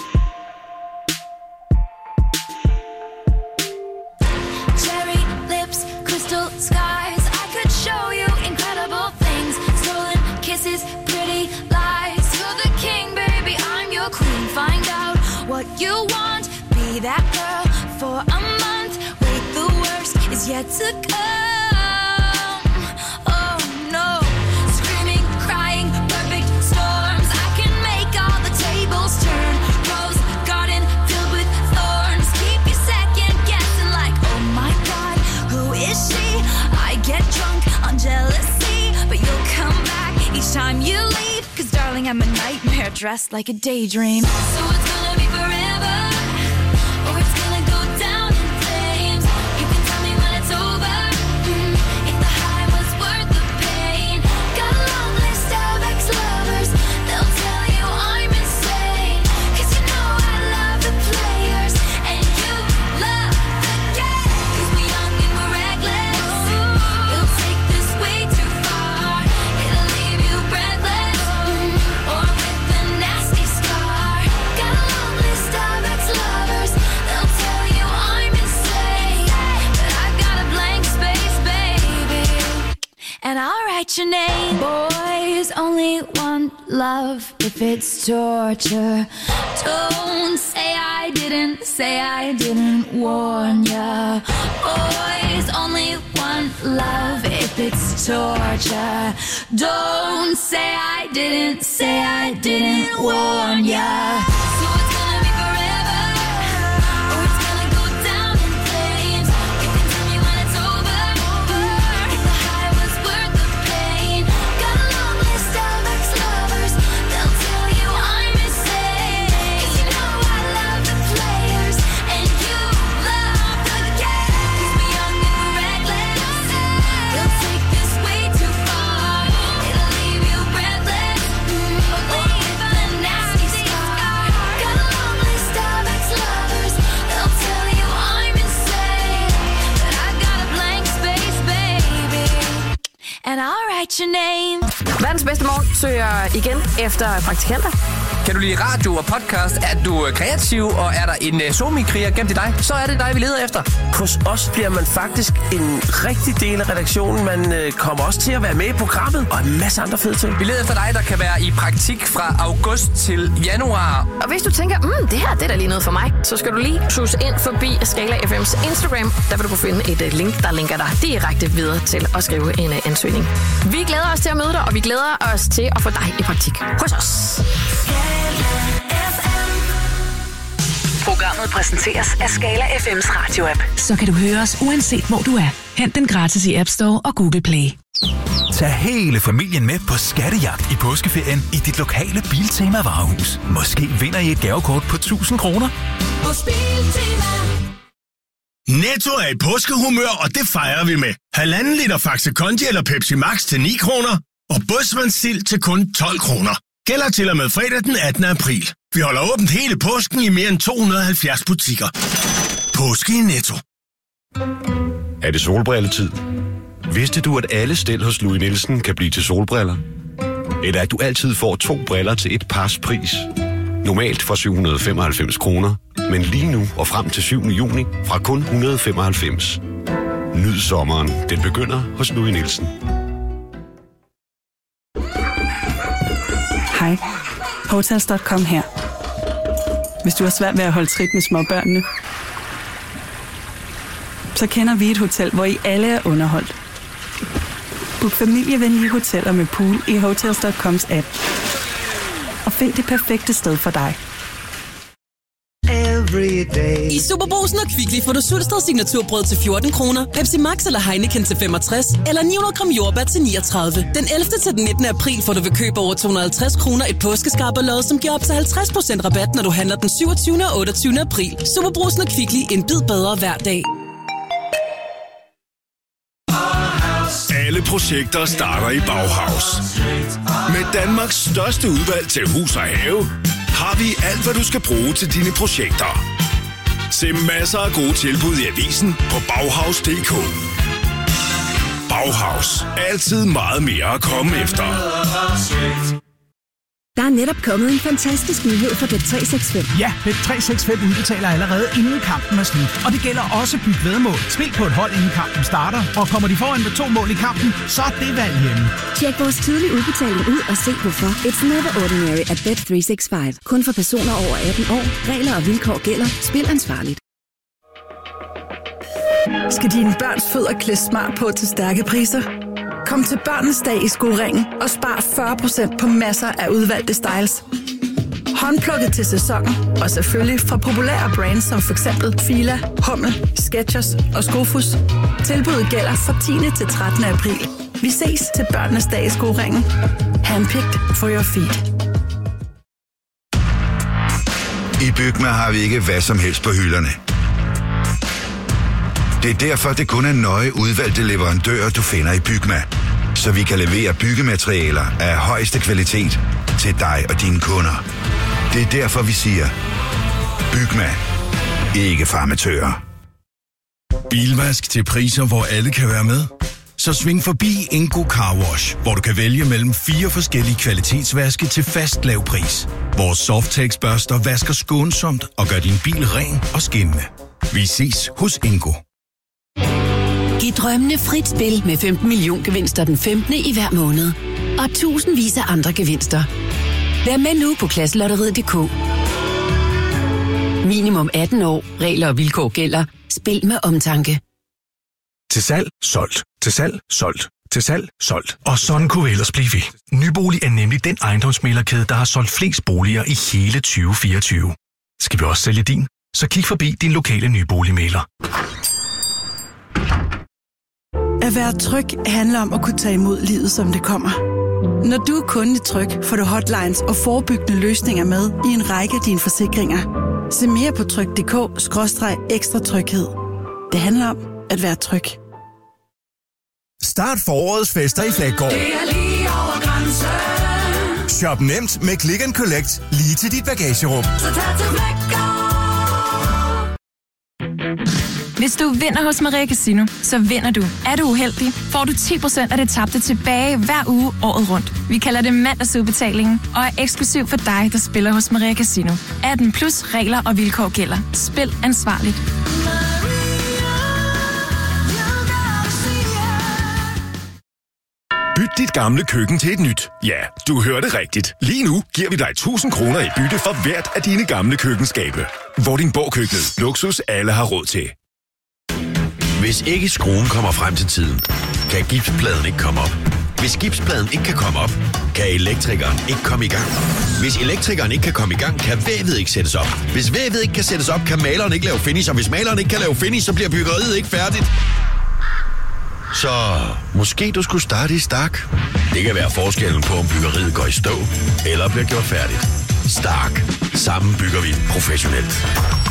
Cherry lips, crystal skies. I could show you incredible things. Stolen kisses, pretty lies. You're the king, baby, I'm your queen. Find out what you want, be that girl for a month. Wait, the worst is yet to come. Oh no, screaming, crying, perfect storms. I can make all the tables turn. Rose garden filled with thorns. Keep you second guessing like, oh my god, who is she? I get drunk on jealousy, but you'll come back each time you leave. 'Cause darling, I'm a nightmare dressed like a daydream. So it's gonna be forever, or it's gonna go down in flames. You can tell me when it's over, if the high was worth the pain. Got a long list of ex-lovers, they'll tell you I'm insane. 'Cause you know I love the players, and you love the game. 'Cause we're young and we're reckless, we'll take this way too far. It'll leave you breathless, or with a nasty scar. Got a long list of ex-lovers, they'll tell you I'm insane. But I got a blank space, baby, and I'll write your name. Boys only want love if it's torture. Don't say I didn't warn ya. Boys only want love if it's torture. Don't say I didn't warn ya. So it's gonna be forever, or it's gonna go down in flames. You can tell me when it's over, if the high was worth the pain. Got a long list of ex-lovers, they'll tell you I'm insane. 'Cause you know I love the players, and you love the game. 'Cause we're young and we're reckless, we'll take this way too far. It'll leave you breathless, or with a nasty scar. Got a long list of ex-lovers, they'll tell you I'm insane. But I got a blank space, baby, and I'll write your name. Verdens bedste morgen søger igen efter praktikanter. Kan du lide radio og podcast? Er du kreativ, og er der en somi-kriger gemt i dig? Så er det dig, vi leder efter. Hos os bliver man faktisk en rigtig del af redaktionen. Man kommer også til at være med i programmet, og en masse andre fede ting. Vi leder efter dig, der kan være i praktik fra august til januar. Og hvis du tænker, det her det er da lige noget for mig, så skal du lige tuse ind forbi Skala FM's Instagram. Der vil du kunne finde et link, der linker dig direkte videre til at skrive en ansøgning. Vi glæder os til at møde dig, og vi glæder os til at få dig i praktik hos os. Programmet præsenteres af Skala FM's radio-app. Så kan du høre os uanset hvor du er. Hent den gratis i App Store og Google Play. Tag hele familien med på skattejagt i påskeferien i dit lokale Biltema varehus. Måske vinder I et gavekort på 1000 kroner. Hos Biltema. Netto er i påskehumør, og det fejrer vi med 1,5 liter Faxe Kondi eller Pepsi Max til 9 kroner, og Bosman til kun 12 kroner. Gælder til og med fredag den 18. april. Vi holder åbent hele påsken i mere end 270 butikker. Påske i Netto. Er det solbrilletid? Vidste du, at alle stel hos Louis Nielsen kan blive til solbriller? Eller at du altid får 2 briller til et pars pris? Normalt for 795 kroner, men lige nu og frem til 7. juni fra kun 195. Nyd sommeren. Den begynder hos Louis Nielsen. Hej, Hotels.com her. Hvis du har svært ved at holde trit med småbørnene, så kender vi et hotel, hvor I alle er underholdt. Book familievenlige hoteller med pool i Hotels.coms app. Og find det perfekte sted for dig. I Superbrugsen og Kvickly får du Sulsted signaturbrød til 14 kroner, Pepsi Max eller Heineken til 65, eller 900 gram jordbær til 39. Den 11. til den 19. april får du ved køb over 250 kroner et påskeskarberlod, som giver op til 50% rabat, når du handler den 27. og 28. april. Superbrugsen og Kvickly, en bid bedre hver dag. Alle projekter starter i Bauhaus. Med Danmarks største udvalg til hus og have, har vi alt, hvad du skal bruge til dine projekter. Se masser af gode tilbud i avisen på Bauhaus.dk. Bauhaus. Altid meget mere at komme efter. Der er netop kommet en fantastisk nyhed for Bet365. Ja, Bet365 udbetaler allerede inden kampen er slut. Og det gælder også byt væddemål. Spil på et hold, inden kampen starter. Og kommer de foran med 2 mål i kampen, så er det valg hjemme. Tjek vores tidlige udbetaling ud og se hvorfor. It's never ordinary at Bet365. Kun for personer over 18 år. Regler og vilkår gælder. Spil ansvarligt. Skal dine børns fødder klædes smart på til stærke priser? Kom til Børnenes Dag i Skoringen og spar 40% på masser af udvalgte styles. Håndplukket til sæsonen og selvfølgelig fra populære brands som f.eks. Fila, Hummel, Skechers og Skofus. Tilbuddet gælder fra 10. til 13. april. Vi ses til Børnenes Dag i Skoringen. Handpicked for your feet. I Bygma har vi ikke hvad som helst på hylderne. Det er derfor, det kun er nøje udvalgte leverandører, du finder i Bygma. Så vi kan levere byggematerialer af højeste kvalitet til dig og dine kunder. Det er derfor, vi siger, Bygma. Ikke farmatører. Bilvask til priser, hvor alle kan være med. Så sving forbi Ingo Car Wash, hvor du kan vælge mellem 4 forskellige kvalitetsvaske til fast lav pris. Vores Softex-børster vasker skånsomt og gør din bil ren og skinnende. Vi ses hos Ingo. Giv drømmene frit spil med 15 million gevinster den 15. i hver måned. Og tusindvis af andre gevinster. Vær med nu på klasselotteriet.dk. Minimum 18 år. Regler og vilkår gælder. Spil med omtanke. Til salg, solgt. Til salg, solgt. Til salg, solgt. Og sådan kunne vi ellers blive ved. Nybolig er nemlig den ejendomsmæglerkæde, der har solgt flest boliger i hele 2024. Skal vi også sælge din? Så kig forbi din lokale nyboligmægler. At være tryg handler om at kunne tage imod livet, som det kommer. Når du er kunde i Tryg, får du hotlines og forebyggende løsninger med i en række af dine forsikringer. Se mere på tryg.dk/ekstra tryghed. Det handler om at være tryg. Start forårets fester i Flækgaard. Det er lige over grænsen. Shop nemt med Click & Collect lige til dit bagagerum. Så tag til Flækgaard. Hvis du vinder hos Maria Casino, så vinder du. Er du uheldig, får du 10% af det tabte tilbage hver uge året rundt. Vi kalder det mandagsudbetalingen og er eksklusiv for dig, der spiller hos Maria Casino. 18 plus regler og vilkår gælder. Spil ansvarligt. Byt dit gamle køkken til et nyt. Ja, du hørte rigtigt. Lige nu giver vi dig 1000 kroner i bytte for hvert af dine gamle køkkenskabe. Vordingborg-køkkenet. Luksus alle har råd til. Hvis ikke skruen kommer frem til tiden, kan gipspladen ikke komme op. Hvis gipspladen ikke kan komme op, kan elektrikeren ikke komme i gang. Hvis elektrikeren ikke kan komme i gang, kan vævet ikke sættes op. Hvis vævet ikke kan sættes op, kan maleren ikke lave finish. Og hvis maleren ikke kan lave finish, så bliver byggeriet ikke færdigt. Så måske du skulle starte i Stark. Det kan være forskellen på, om byggeriet går i stå eller bliver gjort færdigt. Stark. Sammen bygger vi professionelt.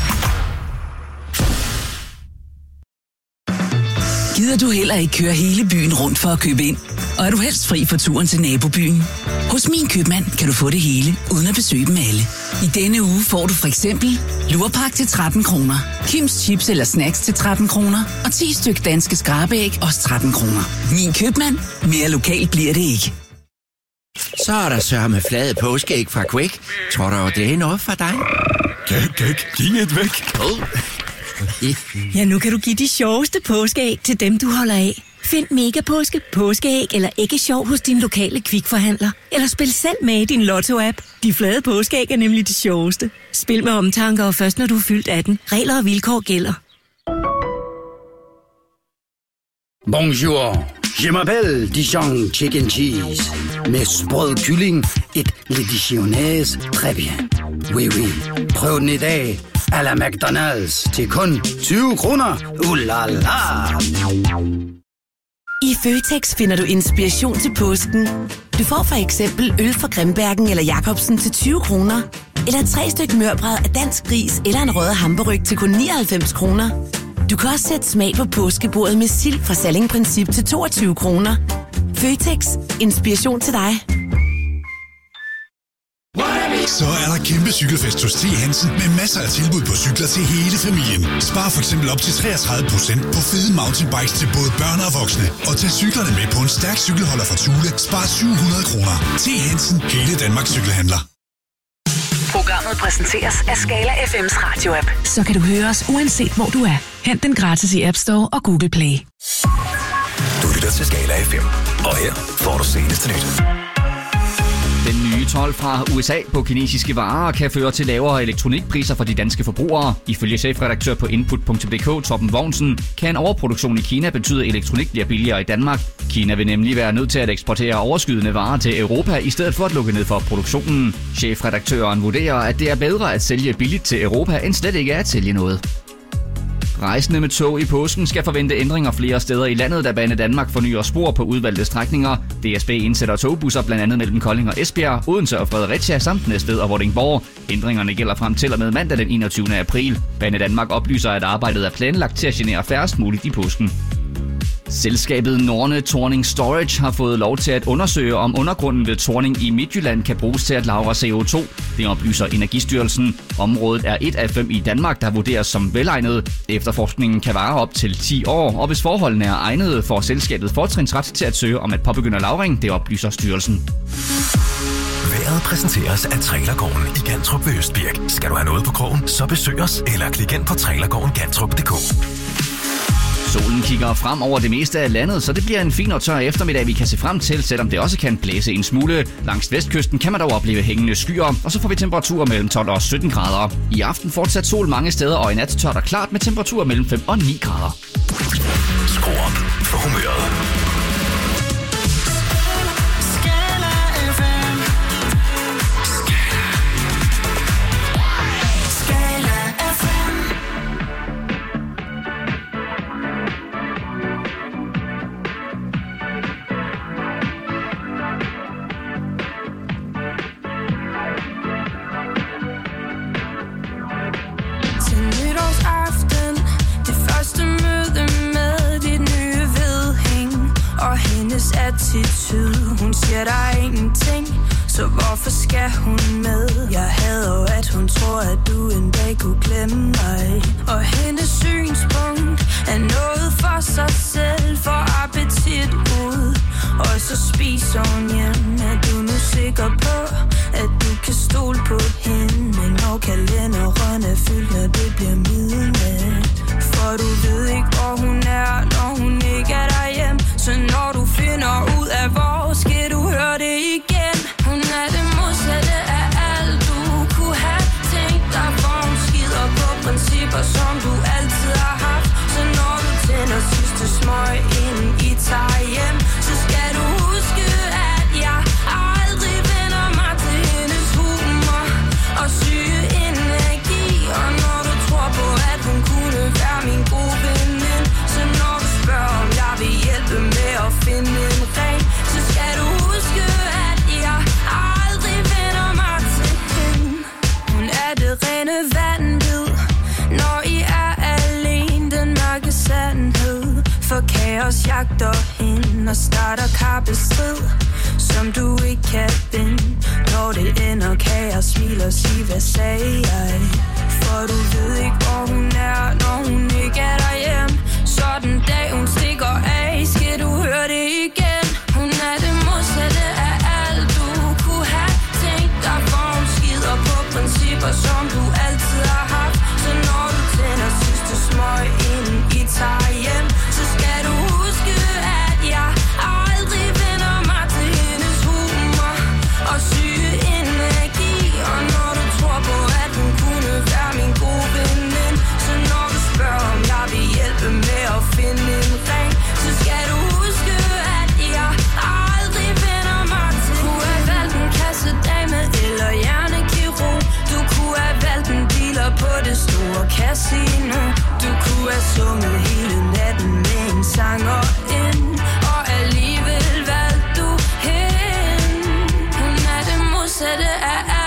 Gider du heller ikke køre hele byen rundt for at købe ind? Og er du helst fri for turen til nabobyen? Hos Min Købmand kan du få det hele, uden at besøge dem alle. I denne uge får du for eksempel lurpak til 13 kroner, Kims chips eller snacks til 13 kroner, og 10 styk danske skrabeæg også 13 kroner. Min Købmand. Mere lokalt bliver det ikke. Så er der sørme flade påskeæg fra Quake. Tror du, det er noget for dig? Giv et væk. Ja, nu kan du give de sjoveste påskeæg til dem, du holder af. Find Mega Påske, påskeæg eller æggesjov hos din lokale Kvikforhandler. Eller spil selv med i din Lotto-app. De flade påskeæg er nemlig de sjoveste. Spil med omtanke og først når du er fyldt 18. Regler og vilkår gælder. Bonjour. Je m'appelle Dijon Chicken Cheese. Med sprød kylling, et le dijonnaise, très bien. Oui, oui. Prøv den i dag. A la McDonald's til kun 20 kroner. La la. I Føtex finder du inspiration til påsken. Du får for eksempel øl fra Grimbergen eller Jacobsen til 20 kroner. Eller 3 stykker mørbrad af dansk ris eller en rød hamburg til kun 99 kroner. Du kan også sætte smag på påskebordet med sild fra Salling Princip til 22 kroner. Føtex. Inspiration til dig. Så er der kæmpe cykelfest hos T. Hansen med masser af tilbud på cykler til hele familien. Spar for eksempel op til 33% på fede mountainbikes til både børn og voksne. Og tag cyklerne med på en stærk cykelholder fra Thule. Spar 700 kroner. T. Hansen. Hele Danmarks cykelhandler. Programmet præsenteres af Skala FM's radio-app. Så kan du høre os uanset hvor du er. Hent den gratis i App Store og Google Play. Du lytter til Skala FM, og her får du seneste nyt. Den nye told fra USA på kinesiske varer kan føre til lavere elektronikpriser for de danske forbrugere. Ifølge chefredaktør på Input.dk, Torben Vognsen, kan en overproduktion i Kina betyde, at elektronik bliver billigere i Danmark. Kina vil nemlig være nødt til at eksportere overskydende varer til Europa, i stedet for at lukke ned for produktionen. Chefredaktøren vurderer, at det er bedre at sælge billigt til Europa, end slet ikke at sælge noget. Rejsende med tog i påsken skal forvente ændringer flere steder i landet, da Banedanmark fornyer spor på udvalgte strækninger. DSB indsætter togbusser blandt andet mellem Kolding og Esbjerg, Odense og Fredericia samt Næstved og Vordingborg. Ændringerne gælder frem til og med mandag den 21. april. Banedanmark oplyser, at arbejdet er planlagt til at genere færrest muligt i påsken. Selskabet Norne Thorning Storage har fået lov til at undersøge, om undergrunden ved Thorning i Midtjylland kan bruges til at lagre CO2. Det oplyser Energistyrelsen. Området er et af 5 i Danmark, der vurderes som velegnet. Efterforskningen kan vare op til 10 år, og hvis forholdene er egnede, får selskabet fortrinsret til at søge om at påbegynde lagring. Det oplyser styrelsen. Vejret præsenteres af Trailergården i Gantrup ved Østbirk. Skal du have noget på krogen, så besøg os eller klik ind på trailergårdengantrup.dk. Solen kigger frem over det meste af landet, så det bliver en fin og tør eftermiddag, vi kan se frem til, selvom det også kan blæse en smule. Langs vestkysten kan man dog opleve hængende skyer, og så får vi temperaturer mellem 12 og 17 grader. I aften fortsat sol mange steder, og i nat tørt og klart med temperaturer mellem 5 og 9 grader. Skru op for humøret. Attitude. Hun siger der er ingenting, så hvorfor skal hun med? Jeg hader jo, at hun tror, at du en dag kunne glemme mig. Og hendes synspunkt er noget for sig selv, for appetit ud. Og så spiser hun hjem. Er du nu sikker på, at du kan stole på hende? Men når kalenderen er fyldt, når det bliver midnat. For du ved ikke, hvor hun er, når hun ikke er derhjemme. Så når du finder ud af, hvor skal du høre det igen. Hun er det modsatte af alt, du kunne have tænkt dig. For hun skider på principper, som du altid har haft. Så når du tænder sidste smøg, inden I tager hjem, så skal du huske, at jeg aldrig vender mig til hendes humor og syge energi. Og når du tror på, at hun kunne være min gode veninde, så når du spørger, om jeg vil hjælpe med at finde en ring, så skal du huske, at jeg aldrig vender mig til hende. Hun er det rene vanvid, når I er alene, den mørke sandhed. For kaos jagter hende og starter kappestrid, som du ikke kan binde. Når det ender, kan jeg smile og sige, hvad sagde jeg? For du ved ikke, hvor hun er, når hun ikke er derhjemme. Så den dag hun stikker af, skal du høre det igen. Hun er det modsatte af alt, du kunne have tænkt dig. For hun skider på principper, som du altid har haft. Så når du tænder sidste smøg, inden I tager hjem, så skal du huske, at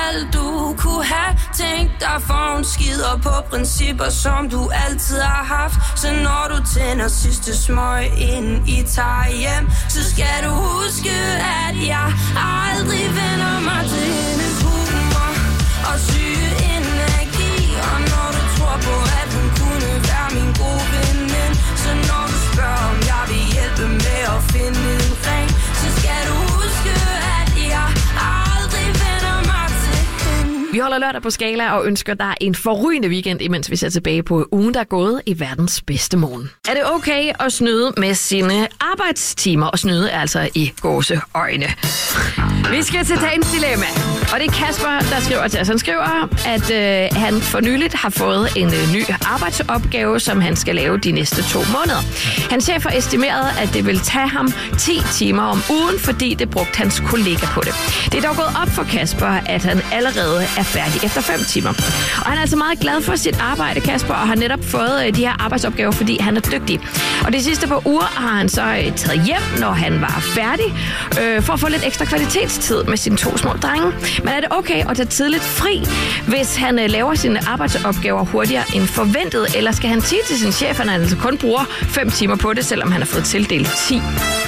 alt du kunne have tænkt dig, for hun skider på principper, som du altid har haft. Så når du tænder sidste smøg, inden I tager hjem, så skal du huske, at jeg aldrig vender mig til hendes humor og syge energi. Og når du tror på, at hun kunne være min gode veninde, så når du spørger, om jeg vil hjælpe med at finde en ring, så skal du huske, at jeg aldrig vender mig til hende. Vi holder lørdag på Skala og ønsker dig en forrygende weekend, imens vi ser tilbage på ugen, der er gået i verdens bedste morgen. Er det okay at snyde med sine arbejdstimer? Og snyde er altså i gåseøjne. Vi skal til dagens dilemma. Og det er Kasper, der skriver til os. Han skriver, at han for nyligt har fået en ny arbejdsopgave, som han skal lave de næste 2 måneder. Hans chef har estimeret, at det vil tage ham 10 timer om ugen, fordi det brugte hans kollega på det. Det er dog gået op for Kasper, at han allerede er færdig efter 5 timer. Og han er altså meget glad for sit arbejde, Kasper, og har netop fået de her arbejdsopgaver, fordi han er dygtig. Og de sidste par uger har han så taget hjem, når han var færdig, for at få lidt ekstra kvalitetstid med sine 2 små drenge. Men er det okay at tage tidligt fri, hvis han laver sine arbejdsopgaver hurtigere end forventet? Eller skal han sige til sin chef, at han altså kun bruger 5 timer på det, selvom han har fået tildelt 10?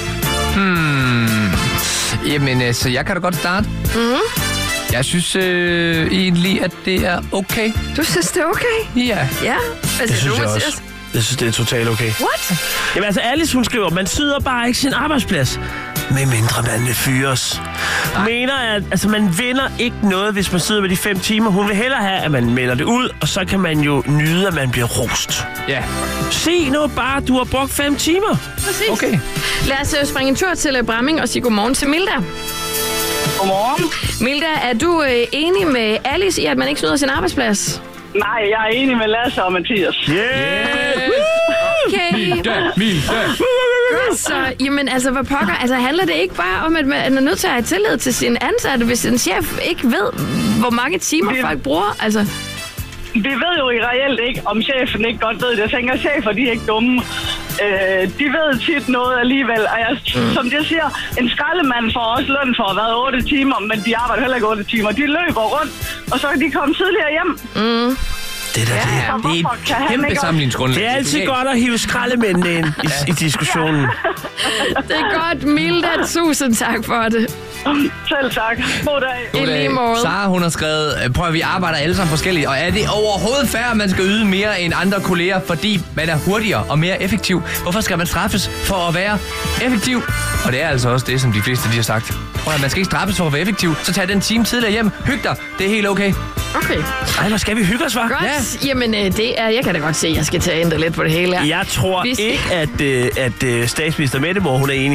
Jamen, så jeg kan da godt starte. Jeg synes egentlig, at det er okay. Du synes, det er okay? Ja. Ja? Det synes jeg også. Jeg synes, det er totalt okay. What? Jamen altså, Alice, hun skriver, man syder bare ikke sin arbejdsplads. Med mindre man vil fyres. Mener, at altså, man vinder ikke noget, hvis man sidder med de 5 timer. Hun vil hellere have, at man melder det ud, og så kan man jo nyde, at man bliver rost. Ja. Se nu bare, du har brugt 5 timer. Præcis. Okay. Lad os springe en tur til Bramming og sige godmorgen til Milda. Godmorgen. Milda, er du enig med Alice i, at man ikke snyder sin arbejdsplads? Nej, jeg er enig med Lasse og Mathias. Okay. Milda. Godt så. Jamen altså, hvad pokker? Altså, handler det ikke bare om, at man er nødt til at have tillid til sine ansatte, hvis en chef ikke ved, hvor mange timer folk bruger? Altså... Vi ved jo reelt ikke, om chefen ikke godt ved det. Jeg tænker, chefer, de er ikke dumme. De ved tit noget alligevel. Og som jeg siger, en skraldemand får også løn for at have været 8 timer, men de arbejder heller ikke 8 timer. De løber rundt, og så kan de komme tidligere hjem. Det der, det er et kæmpe sammenligningsgrundlag. Det er altid godt at hive skraldemændene ind i diskussionen. Det er godt, Milda. Tusind tak for det. Selv tak. God dag. I lige måde. Sara, hun har skrevet, prøv at vi arbejder alle sammen forskelligt, og er det overhovedet fair, at man skal yde mere end andre kolleger, fordi man er hurtigere og mere effektiv? Hvorfor skal man straffes for at være effektiv? Og det er altså også det, som de fleste de har sagt. Prøv at man skal ikke straffes for at være effektiv, så tag den time tidligere hjem. Hyg dig. Det er helt okay. Okay. Ej, hvor skal vi hygge os, hva'? Godt. Ja. Jamen, det er... Jeg kan da godt se, at jeg skal tage ændre lidt på det hele her. Jeg tror ikke, at statsminister Mette Moe, hun er enig.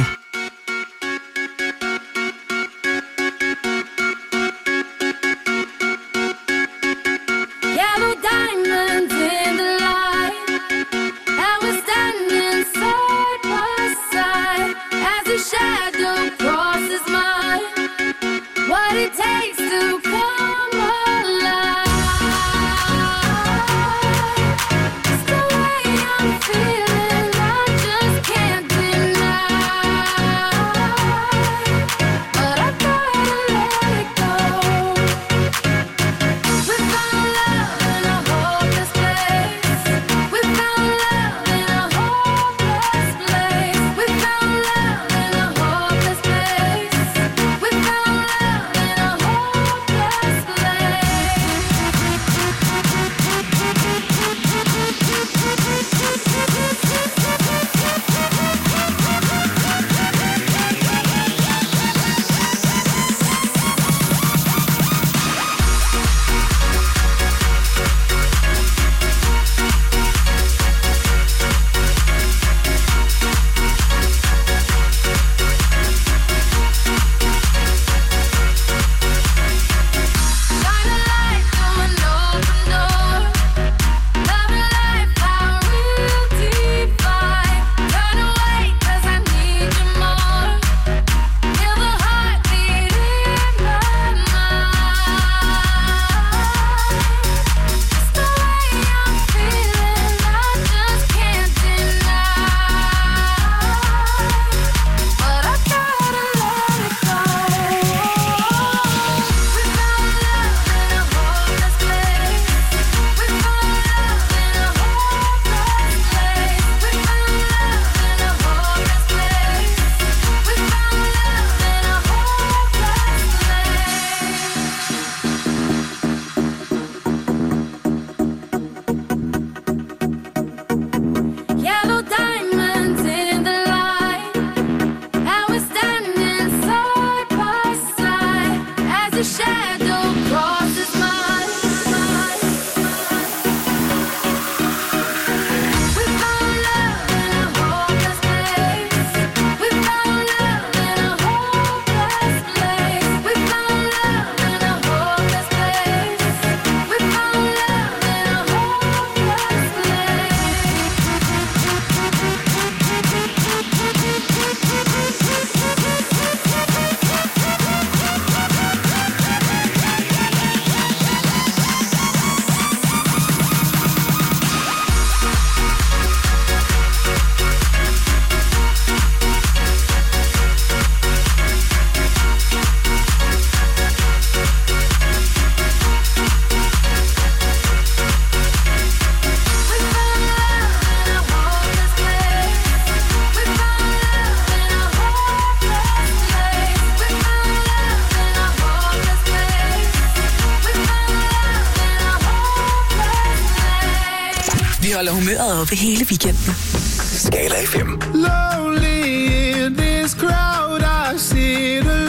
holder humøret oppe hele weekenden. Skala FM. Lonely in this crowd, I sit alone.